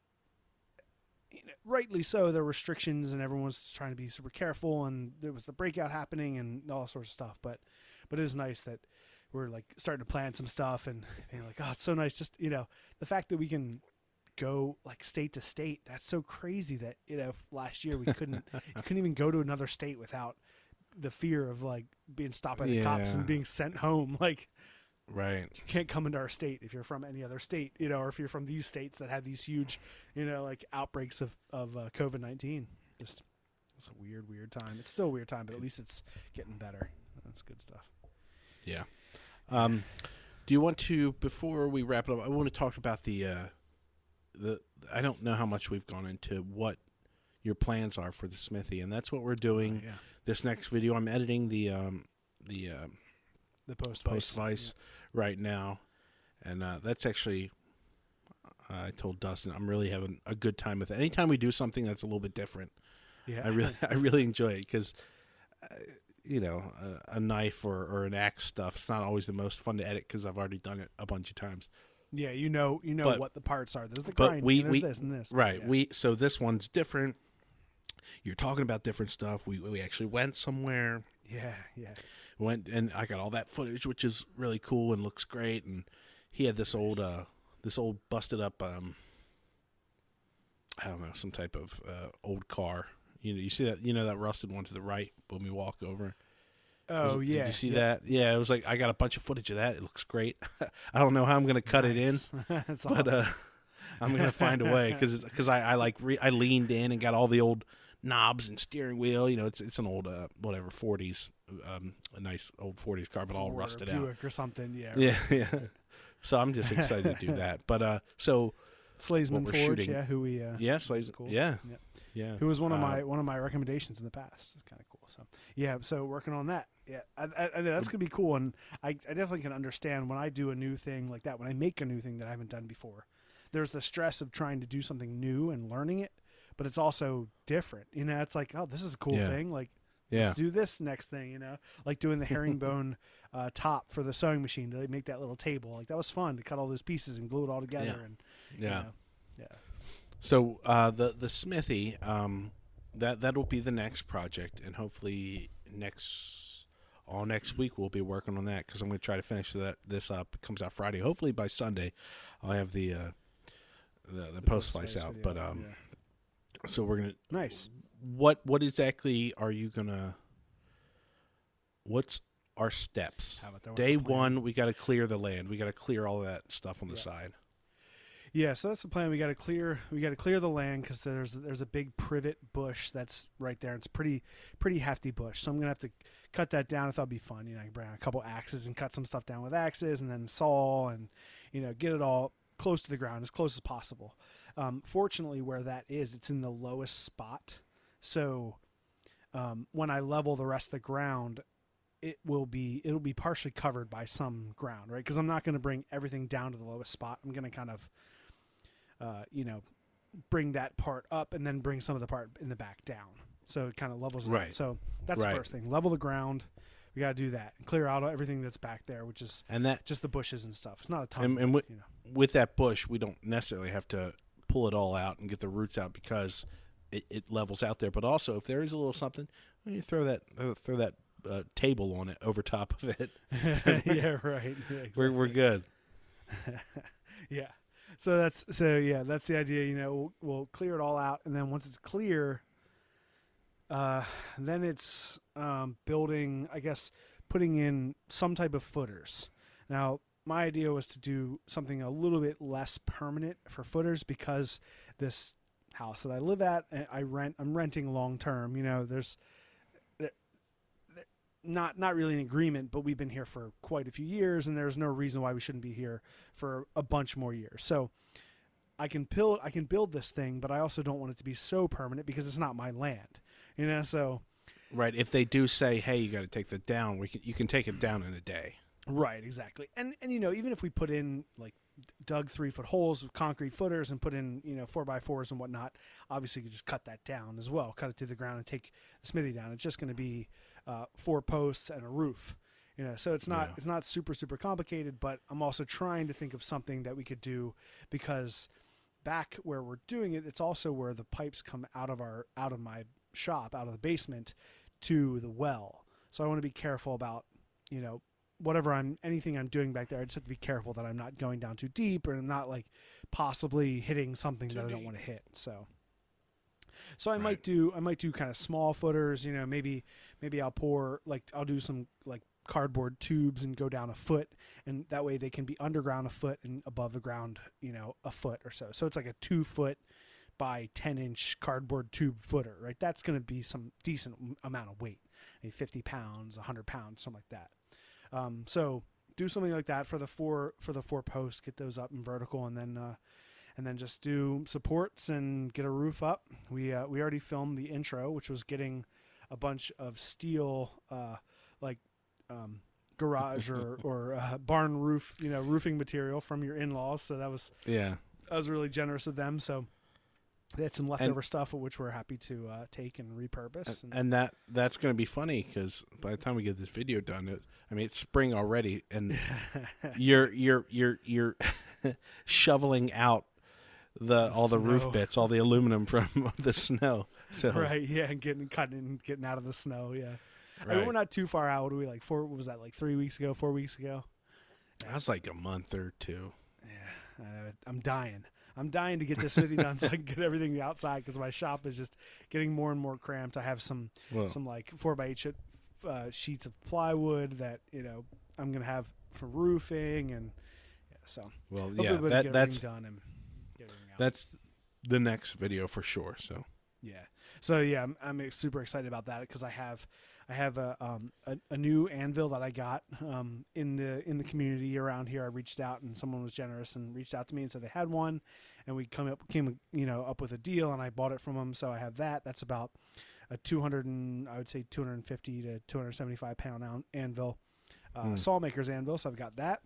you know, rightly so, there were restrictions and everyone was trying to be super careful, and there was the breakout happening and all sorts of stuff. But, but it is nice that we're like starting to plan some stuff and being like, oh, it's so nice. Just, you know, the fact that we can go like state to state, that's so crazy that, you know, last year we couldn't, you couldn't even go to another state without the fear of like being stopped by the cops Yeah. and being sent home. Like, Right. you can't come into our state if you're from any other state, you know, or if you're from these states that have these huge, you know, like outbreaks of, of uh, COVID nineteen. Just, it's a weird, weird time. It's still a weird time, but at least it's getting better. That's good stuff. Yeah. Um, do you want to, before we wrap it up, I want to talk about the, uh, the, I don't know how much we've gone into what your plans are for the smithy, and that's what we're doing. Yeah. This next video, I'm editing the um, the uh, The post post vice right now, and uh, that's actually. Uh, I told Dustin I'm really having a good time with it. Anytime we do something that's a little bit different, Yeah. I really I really enjoy it because. Uh, you know, a, a knife or, or an axe stuff. It's not always the most fun to edit because I've already done it a bunch of times. Yeah, you know, you know But- what the parts are. There's the but grinding, we- there's we- this and this. Right. Yeah. We so this one's different. You're talking about different stuff. We we actually went somewhere. Yeah, yeah. Went and I got all that footage, which is really cool and looks great. And he had this old uh this old busted up um I don't know, some type of uh, old car. You know, you see that you know that rusted one to the right when we walk over. Oh, Was- yeah. Did you see yeah. that? Yeah, it was like I got a bunch of footage of that. It looks great. I don't know how I'm going to cut it in, Nice. That's but awesome. uh, I'm going to find a way because because I, I like re- I leaned in and got all the old knobs and steering wheel. You know, it's it's an old uh, whatever forties, um, a nice old forties car, but all Ford or rusted out. Buick or something. Yeah. Yeah, yeah. So I'm just excited to do that. But uh, so Slazeman we're Forge. shooting- Yeah, who we. Uh, yeah, Slaze, cool. yeah, Yeah. yeah. Who was one of Uh, my one of my recommendations in the past. It's kind of cool. So yeah, so working on that. Yeah, I, I, I know that's gonna be cool, and I, I definitely can understand when I do a new thing like that. When I make a new thing that I haven't done before, there's the stress of trying to do something new and learning it, but it's also different. You know, it's like, oh, this is a cool Yeah. thing. Like, yeah. let's do this next thing. You know, like doing the herringbone uh, top for the sewing machine to make that little table. Like that was fun to cut all those pieces and glue it all together. Yeah. And Yeah. you know, yeah. So uh, the the smithy, um, that that'll be the next project, and hopefully next all next week we'll be working on that because I'm going to try to finish that this up. It comes out Friday. Hopefully by Sunday, I'll have the uh, the, the, post post-vice vice out. video, But um, yeah. so we're gonna Nice. what what exactly are you gonna? What's our steps? How about that? What's Day the plan? one, we got to clear the land. We got to clear all that stuff on the Yeah. side. Yeah, so that's the plan. We got to clear. We got to clear the land because there's there's a big privet bush that's right there. It's pretty pretty hefty bush. So I'm gonna have to cut that down. I thought it'd be fun. You know, I can bring out a couple axes and cut some stuff down with axes, and then saw and you know get it all close to the ground as close as possible. Um, fortunately, where that is, it's in the lowest spot. So um, when I level the rest of the ground, it will be it'll be partially covered by some ground, right? Because I'm not going to bring everything down to the lowest spot. I'm going to kind of Uh, you know, bring that part up and then bring some of the part in the back down. So it kind of levels it out. Right. So that's Right. the first thing. Level the ground. We got to do that. And clear out everything that's back there, which is And that just the bushes and stuff. It's not a ton. And- and but, wi- you know. with that bush, we don't necessarily have to pull it all out and get the roots out because it, it levels out there. But also, if there is a little something, well, you throw that uh, throw that uh, table on it over top of it. yeah, right. Yeah, exactly. We're we're good. yeah. So that's so yeah, that's the idea. You know, we'll, we'll clear it all out, and then once it's clear, uh, then it's um, building. I guess putting in some type of footers. Now, my idea was to do something a little bit less permanent for footers because this house that I live at, I rent. I'm renting long term. You know, there's not not really an agreement, but we've been here for quite a few years, and there's no reason why we shouldn't be here for a bunch more years. So I can build I can build this thing, but I also don't want it to be so permanent because it's not my land, you know. So Right. If they do say, "Hey, you got to take that down," we can you can take it down in a day. right, exactly. And and you know, even if we put in like dug three foot holes with concrete footers and put in you know four by fours and whatnot, obviously you could just cut that down as well, cut it to the ground and take the smithy down. It's just going to be uh, four posts and a roof. You know, so it's not Yeah. it's not super super complicated, but I'm also trying to think of something that we could do because back where we're doing it, it's also where the pipes come out of our out of my shop, out of the basement to the well. So I want to be careful about, you know, whatever I'm anything I'm doing back there. I just have to be careful that I'm not going down too deep or not like possibly hitting something Too that I don't deep. want to hit. So so I Right. might do I might do kind of small footers, you know, maybe maybe I'll pour like I'll do some like cardboard tubes and go down a foot, and that way they can be underground a foot and above the ground, you know, a foot or so. So it's like a two foot by ten inch cardboard tube footer, right? That's going to be some decent m- amount of weight, maybe fifty pounds, a hundred pounds, something like that. Um, so do something like that for the four for the four posts, get those up in vertical, and then uh, and then just do supports and get a roof up. We uh, we already filmed the intro, which was getting a bunch of steel, uh, like um, garage or or uh, barn roof, you know, roofing material from your in-laws. So that was Yeah. that was really generous of them. So they had some leftover And- stuff, which we're happy to uh, take and repurpose. And, And that that's going to be funny because by the time we get this video done, it, I mean it's spring already, and you're you're you're you're shoveling out the all the roof Snow. bits, all the aluminum from the snow. So right, yeah, and getting cutting and getting out of the snow. Yeah, I mean, right. we're not too far out. What are we like? Four? What was that? Like three weeks ago? Four weeks ago? that was like a month or two. Yeah, uh, I'm dying. I'm dying to get this smithy done so I can get everything outside because my shop is just getting more and more cramped. I have some Well, some like four by eight sheet, uh, sheets of plywood that you know I'm gonna have for roofing and yeah. So well, hopefully yeah, we'll be able to that get that's everything done and get everything out. that's the next video for sure. So Yeah. So yeah, I'm, I'm super excited about that because I have, I have a, um, a a new anvil that I got um, in the in the community around here. I reached out and someone was generous and reached out to me and said they had one, and we come up came you know up with a deal and I bought it from them. So I have that. That's about a two hundred and I would say two hundred fifty to two hundred seventy-five pound an- anvil, uh, Mm. sawmaker's anvil. So I've got that.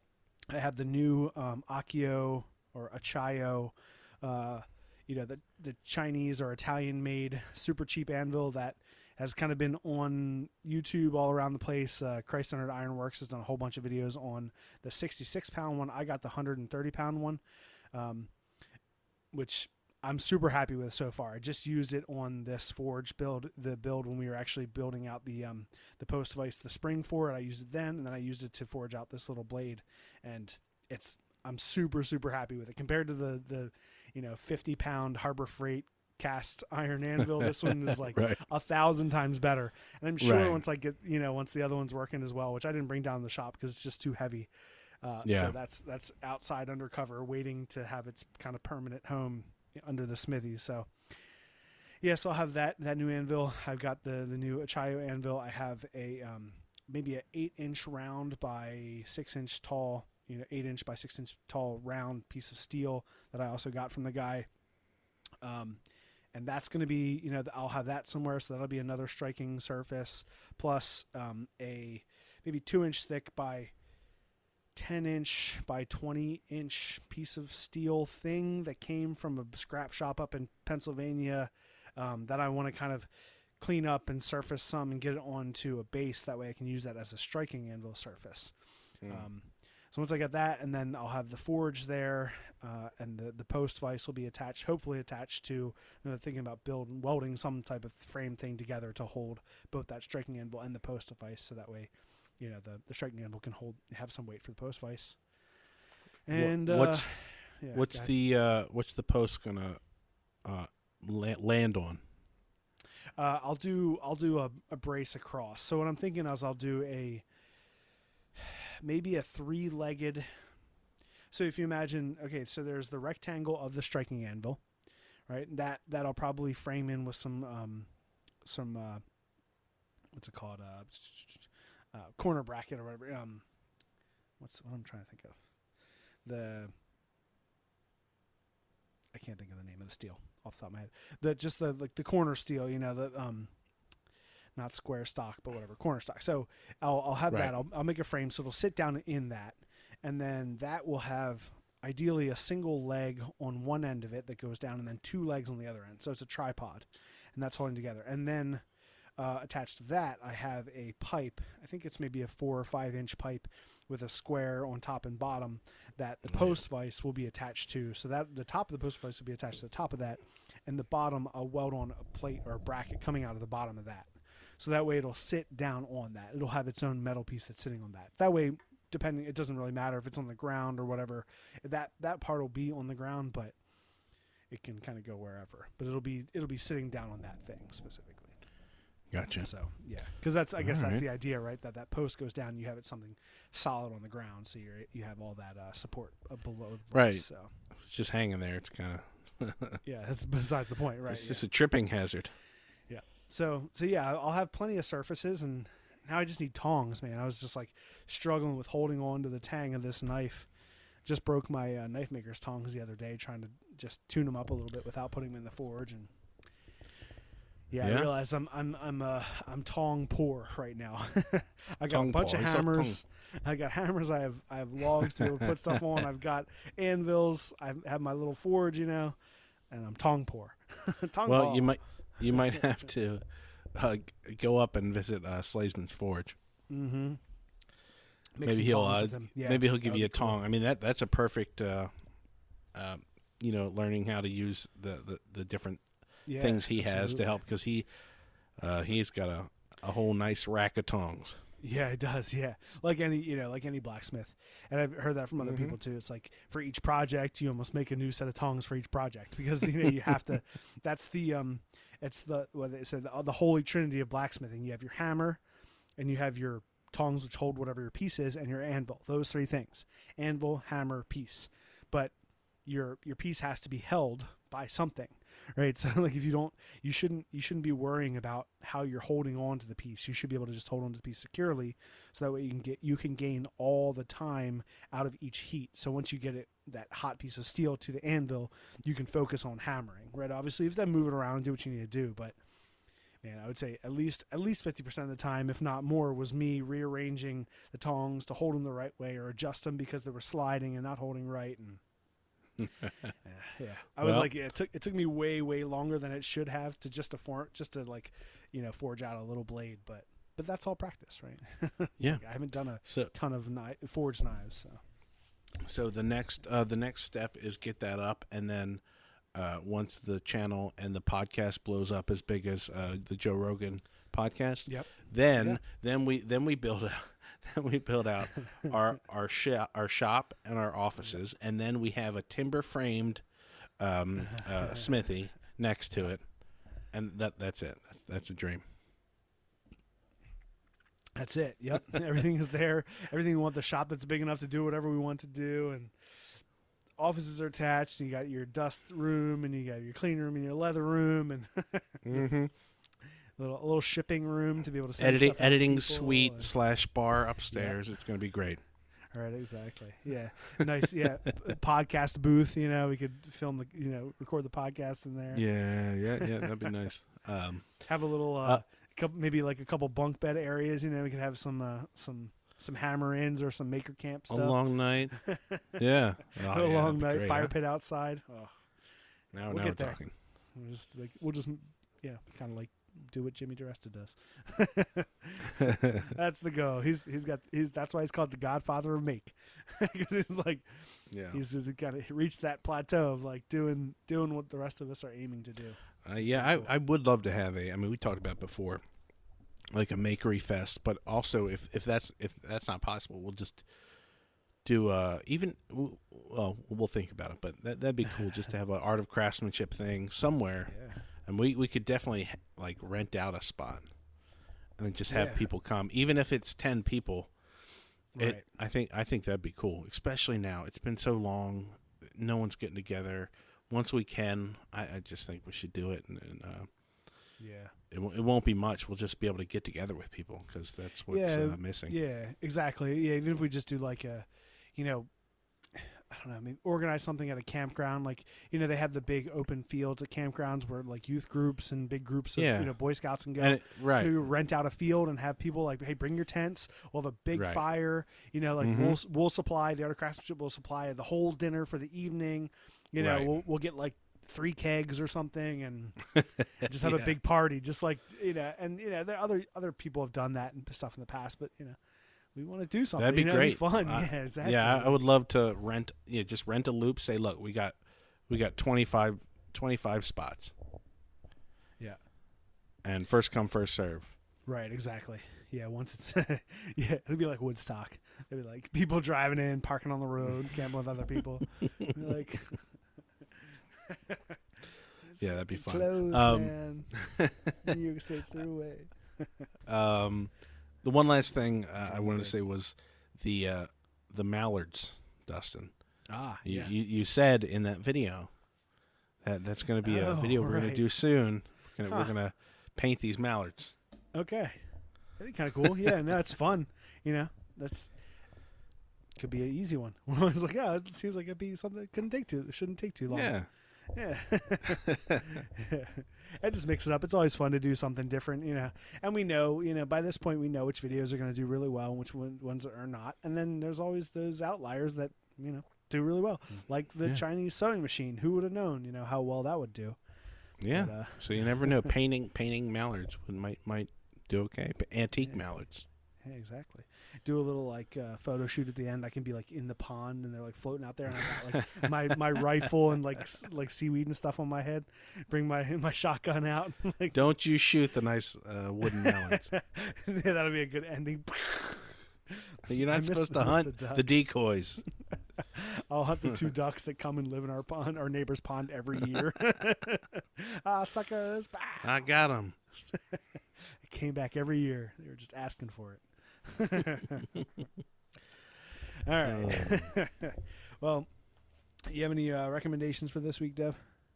I have the new um, Akio or Achayo. Uh, you know, the the Chinese or Italian made super cheap anvil that has kind of been on YouTube all around the place. Uh, Christ Centered Ironworks has done a whole bunch of videos on the sixty-six pound one. I got the one hundred thirty pound one, um, which I'm super happy with so far. I just used it on this forge build, the build when we were actually building out the um, the post vise, the spring for it. I used it then, and then I used it to forge out this little blade, and it's I'm super super happy with it compared to the the you know fifty pound Harbor Freight cast iron anvil. This one is like Right. a thousand times better, and I'm sure Right. once I get you know once the other one's working as well, which I didn't bring down to the shop because it's just too heavy. Uh, Yeah. So that's that's outside undercover, waiting to have its kind of permanent home under the smithy. So yeah, so I'll have that that new anvil. I've got the the new Achayo anvil. I have a um, maybe an eight inch round by six inch tall, you know, eight inch by six inch tall round piece of steel that I also got from the guy. Um, and that's going to be, you know, I'll have that somewhere, so that'll be another striking surface, plus um, a maybe two inch thick by ten inch by twenty inch piece of steel thing that came from a scrap shop up in Pennsylvania um, that I want to kind of clean up and surface some and get it onto a base. That way I can use that as a striking anvil surface. Mm. Um, so once I get that, and then I'll have the forge there, uh, and the, the post vise will be attached, hopefully attached to, you know, thinking about building, welding some type of frame thing together to hold both that striking anvil and the post vise, so that way, you know, the, the striking anvil can hold, have some weight for the post vise. And Wha- what's uh, yeah, what's go ahead. the uh, what's the post gonna uh, la- land on? Uh, I'll do I'll do a, a brace across. So what I'm thinking is I'll do a maybe a three-legged. So if you imagine, okay, so there's the rectangle of the striking anvil, right? That that'll probably frame in with some um, some uh, what's it called, uh, uh, corner bracket or whatever. Um, what's what I'm trying to think of? The I can't think of the name of the steel off the top of my head. The just the like the corner steel, you know, the um, not square stock, but whatever, corner stock. So I'll I'll have Right. that. I'll I'll make a frame so it'll sit down in that, and then that will have ideally a single leg on one end of it that goes down, and then two legs on the other end. So it's a tripod, and that's holding together. And then uh, attached to that, I have a pipe. I think it's maybe a four or five inch pipe with a square on top and bottom that the post vise will be attached to. So that the top of the post vise will be attached to the top of that, and the bottom I'll weld on a plate or a bracket coming out of the bottom of that. So that way it'll sit down on that. It'll have its own metal piece that's sitting on that. That way, depending, it doesn't really matter if it's on the ground or whatever. That that part will be on the ground, but it can kind of go wherever. But it'll be it'll be sitting down on that thing specifically. Gotcha. So yeah, because that's I guess All that's right. the idea, right? That that post goes down, you have it something solid on the ground, so you are you have all that uh, support uh, below. The Right. vise, So If it's just hanging there, it's kind of yeah, that's besides the point, right? it's yeah. just a tripping hazard. So so yeah, I'll have plenty of surfaces, and now I just need tongs, man. I was just like struggling with holding on to the tang of this knife just broke my uh, knife maker's tongs the other day, trying to just tune them up a little bit without putting them in the forge. And yeah, Yeah? I realize I'm I'm I'm uh I'm tong poor right now. I got Tong a bunch poor. of He's not hammers. I got hammers. I have I have logs to be able to put stuff on. I've got anvils. I have my little forge, you know, and I'm tong poor. tong Well, poor. you might you might have to uh, g- go up and visit uh, Slazeman's Forge. Mm-hmm. Make Maybe some he'll tongs uh, with him. Yeah, maybe he'll that give would you a be cool. tong. I mean that that's a perfect uh, uh, you know, learning how to use the, the, the different Yeah, things he has to absolutely. help, because he uh, he's got a, a whole nice rack of tongs. Yeah, it does. Yeah, like any you know, like any blacksmith, and I've heard that from other Mm-hmm. people too. It's like for each project, you almost make a new set of tongs for each project because you know you have to. That's the um, it's the what they said the, the holy trinity of blacksmithing. You have your hammer, and you have your tongs, which hold whatever your piece is, and your anvil. Those three things: anvil, hammer, piece. But your your piece has to be held by something, right? So like if you don't, you shouldn't you shouldn't be worrying about how you're holding on to the piece. You should be able to just hold on to the piece securely, so that way you can get you can gain all the time out of each heat. So once you get it that hot piece of steel to the anvil, you can focus on hammering, right? Obviously, you have to move it around and do what you need to do, but man, I would say at least at least fifty percent of the time, if not more, was me rearranging the tongs to hold them the right way or adjust them because they were sliding and not holding right. And yeah, yeah, I was Well- like, yeah, it took it took me way way longer than it should have to just to form just to like, you know, forge out a little blade. But but that's all practice, right? It's Yeah. like I haven't done a So ton of kni- forged knives, so so the next uh, the next step is get that up, and then uh, once the channel and the podcast blows up as big as uh, the Joe Rogan podcast, yep, then Yeah. then we then we build a then we build out our our shop our shop and our offices, and then we have a timber framed um, uh, smithy next to it, and that that's it. That's that's a dream. that's it. Yep, everything is there. Everything we want the shop that's big enough to do whatever we want to do, and offices are attached. And you got your dust room, and you got your clean room, and your leather room, and Mm-hmm. little a little shipping room to be able to send Editing stuff out to editing people, suite and- slash bar upstairs. It's going to be great. Right, exactly. Yeah, nice. Yeah, p- podcast booth. You know, we could film the, you know, record the podcast in there. Yeah, yeah, yeah. That'd be nice. Um, Have a little, uh, Uh, couple, maybe like a couple bunk bed areas. You know, we could have some, uh, some, some hammer ins or some maker camp a stuff. long night. Yeah. Oh, a yeah, long that'd be night, great, fire huh? pit outside. Oh, Now, We'll now get we're there. talking. we'll just like we'll just, yeah, kind of like do what Jimmy DeResta does. That's the go. He's he's got he's that's why he's called the Godfather of Make, because he's like Yeah. he's just kind of reached that plateau of like doing doing what the rest of us are aiming to do. Uh, yeah, I, I would love to have a. I mean, we talked about it before, like a makery fest. But also, if, if that's if that's not possible, we'll just do uh even. Well, we'll think about it. But that that'd be cool, just to have an art of craftsmanship thing somewhere, Yeah. and we we could definitely like rent out a spot, and then just have Yeah. people come, even if it's ten people. Right. It, I think I think that'd be cool, especially now. It's been so long, no one's getting together. Once we can, I, I just think we should do it, and, and uh, Yeah. it, w- it won't be much. We'll just be able to get together with people, because that's what's Yeah, uh, missing. Yeah, exactly. Yeah, even if we just do like a, you know, I don't know, maybe organize something at a campground. Like, you know, they have the big open fields at campgrounds where like youth groups and big groups of, Yeah. you know, Boy Scouts can go. And it, right, To rent out a field and have people like, hey, bring your tents. We'll have a big Right. fire. You know, like Mhm. we'll we'll supply the art of craftsmanship. Will supply the whole dinner for the evening. You know, Right. we'll we'll get like three kegs or something and just have a Yeah. big party. Just like, you know, and you know, there other other people have done that and stuff in the past, but you know, we want to do something. that'd be you know, great. It'd be fun. I- yeah, exactly. Yeah, I, I would love to rent. Yeah, just rent a loop. Say, look, we got we got twenty-five, twenty-five spots, Yeah. and first come, first serve. Right, exactly. Yeah, once it's yeah, it'd be like Woodstock. It'd be like people driving in, parking on the road, camping with other people. Be like, Yeah, that'd be fun. close, Um, man. New York State Thruway. Um, the one last thing uh, I wanted to say was the uh, the mallards, Dustin. Ah, You, yeah. you you said in that video that that's going to be a Oh, video we're going right. to do soon. We're going Huh. we're gonna paint these mallards. Okay, that'd be kind of cool. Yeah, no, it's fun. You know, that's could be an easy one. We're always like, yeah, it seems like it'd be something that couldn't take too, it shouldn't take too long. Yeah. Yeah. It just mix it up. It's always fun to do something different, you know. And we know, you know, by this point we know which videos are going to do really well and which one, ones are not. And then there's always those outliers that, you know, do really well. Like the Yeah. Chinese sewing machine. Who would have known, you know, how well that would do? Yeah. But, uh, So you never know. Painting painting mallards would, might might do okay. But antique mallards. Yeah, exactly. Do a little like uh, photo shoot at the end. I can be like in the pond and they're like floating out there, and I got like my, my rifle and like s- like seaweed and stuff on my head. Bring my my shotgun out. Like, Don't you shoot the nice uh, wooden mallards. yeah, that'll be a good ending. You're I not missed supposed the- to missed hunt the duck. the decoys. I'll hunt the two ducks that come and live in our pond, our neighbor's pond every year. Ah, suckers! Bah! I got them. They came back every year. They were just asking for it. All right. Well, you have any uh, recommendations for this week, Dev?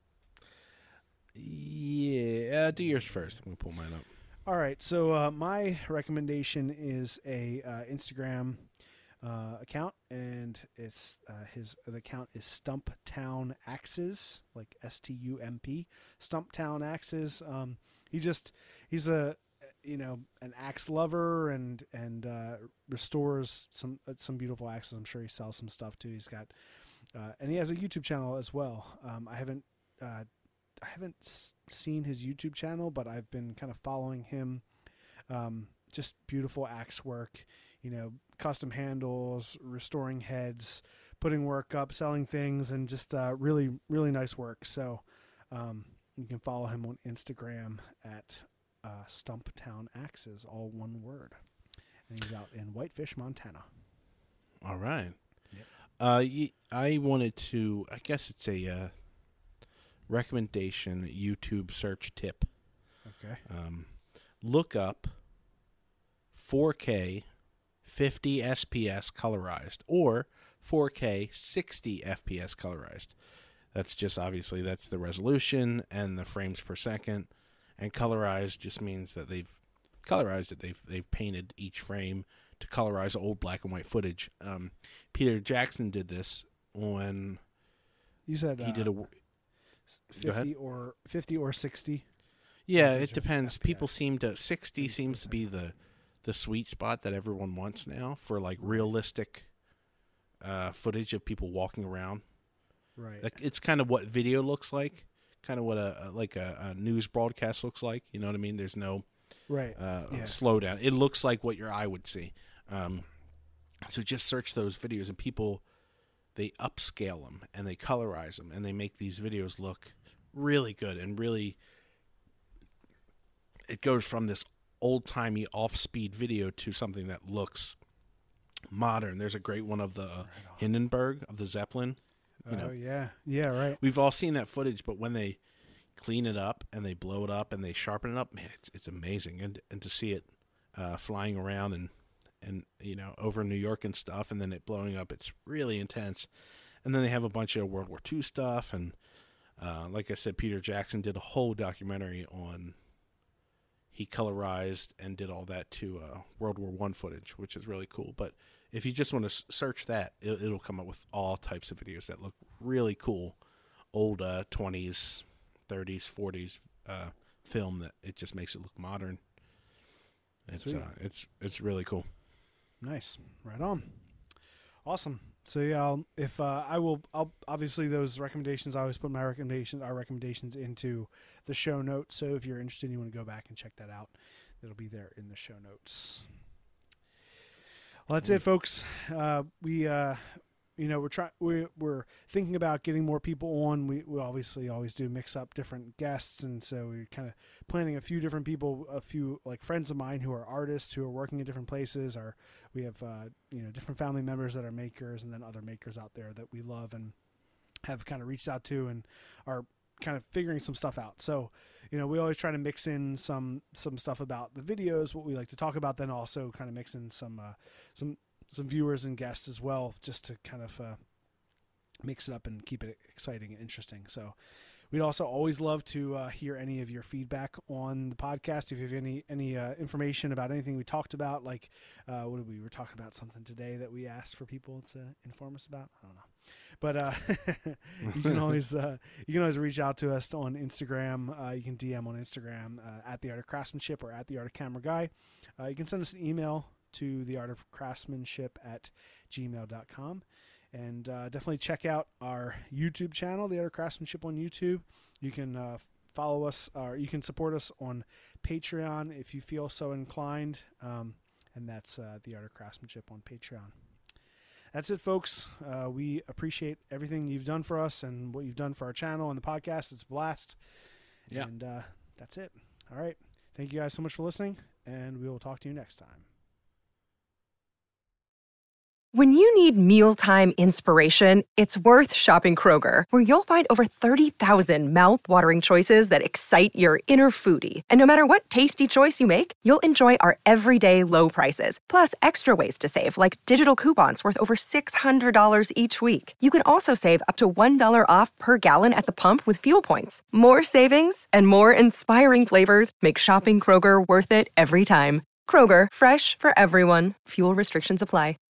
Yeah. Uh, do yours first. I'm going to pull mine up. All right. So uh, my recommendation is a uh, Instagram uh, account, and it's uh, his the account is Stumptown Axes, like S T U M P, Stumptown Axes. Um, he just he's a you know an axe lover and and uh, restores some uh, some beautiful axes. I'm sure he sells some stuff too. He's got uh, and he has a YouTube channel as well. Um, I haven't uh, I haven't s- seen his YouTube channel, but I've been kind of following him. Um, just beautiful axe work, you know, custom handles, restoring heads, putting work up, selling things, and just uh, really, really nice work. So um, you can follow him on Instagram at uh, Stumptown Axes, all one word. And he's out in Whitefish, Montana. All right. Yep. Uh, y- I wanted to, I guess it's a uh, recommendation YouTube search tip. Okay. Um, look up four K fifty S P S colorized or four K sixty F P S colorized. That's just obviously that's the resolution and the frames per second, and colorized just means that they've colorized it. They've they've painted each frame to colorize old black and white footage. Um, Peter Jackson did this when You said he uh, did a go ahead. fifty or fifty or sixty. Yeah, Those it are depends. F P S. People seem to sixty seems to be the the sweet spot that everyone wants now for like realistic uh, footage of people walking around. Right. Like it's kind of what video looks like, kind of what a, a like a, a news broadcast looks like. You know what I mean? There's no right. uh, Yeah. slowdown. It looks like what your eye would see. Um, so just search those videos, and people they upscale them and they colorize them and they make these videos look really good and really. It goes from this old-timey off-speed video to something that looks modern. There's a great one of the uh, Hindenburg of the Zeppelin. You know, Oh yeah. Yeah. Right. we've all seen that footage, but when they clean it up and they blow it up and they sharpen it up, man, it's it's amazing. And and to see it uh, flying around and and you know over New York and stuff, and then it blowing up, it's really intense. And then they have a bunch of World War Two stuff, and uh, like I said, Peter Jackson did a whole documentary on. He colorized and did all that to uh, World War One footage, which is really cool. But if you just want to s- search that, it, it'll come up with all types of videos that look really cool. Old uh, twenties, thirties, forties uh, film that it just makes it look modern. It's Sweet. uh, it's it's really cool. Nice. Right on. Awesome. So yeah, I'll, if uh, I will, I'll obviously those recommendations. I always put my recommendations, our recommendations into the show notes. So if you're interested, you want to go back and check that out. It'll be there in the show notes. Well, that's it, folks. Uh, we, uh, you know, we're trying. We, we're thinking about getting more people on. We, we obviously always do mix up different guests, and so we're kind of planning a few different people, a few like friends of mine who are artists who are working in different places. Or we have uh, you know different family members that are makers, and then other makers out there that we love and have kind of reached out to and are kind of figuring some stuff out. So, you know, we always try to mix in some some stuff about the videos, what we like to talk about, then also kind of mix in some uh, some some viewers and guests as well, just to kind of uh, mix it up and keep it exciting and interesting. So we'd also always love to uh, hear any of your feedback on the podcast. If you have any any uh, information about anything we talked about, like uh, what did we, we were talking about something today that we asked for people to inform us about. I don't know, but uh, you can always uh, you can always reach out to us on Instagram. Uh, you can D M on Instagram uh, at the Art of Craftsmanship or at the Art of Camera Guy. Uh, you can send us an email to the Art of Craftsmanship at gmail dot com. And uh, definitely check out our YouTube channel, The Art of Craftsmanship on YouTube. You can uh, follow us, or you can support us on Patreon if you feel so inclined. Um, and that's uh, The Art of Craftsmanship on Patreon. That's it, folks. Uh, we appreciate everything you've done for us and what you've done for our channel and the podcast. It's a blast. Yeah. And uh, that's it. All right. Thank you guys so much for listening, and we will talk to you next time. When you need mealtime inspiration, it's worth shopping Kroger, where you'll find over thirty thousand mouth-watering choices that excite your inner foodie. And no matter what tasty choice you make, you'll enjoy our everyday low prices, plus extra ways to save, like digital coupons worth over six hundred dollars each week. You can also save up to one dollar off per gallon at the pump with fuel points. More savings and more inspiring flavors make shopping Kroger worth it every time. Kroger, fresh for everyone. Fuel restrictions apply.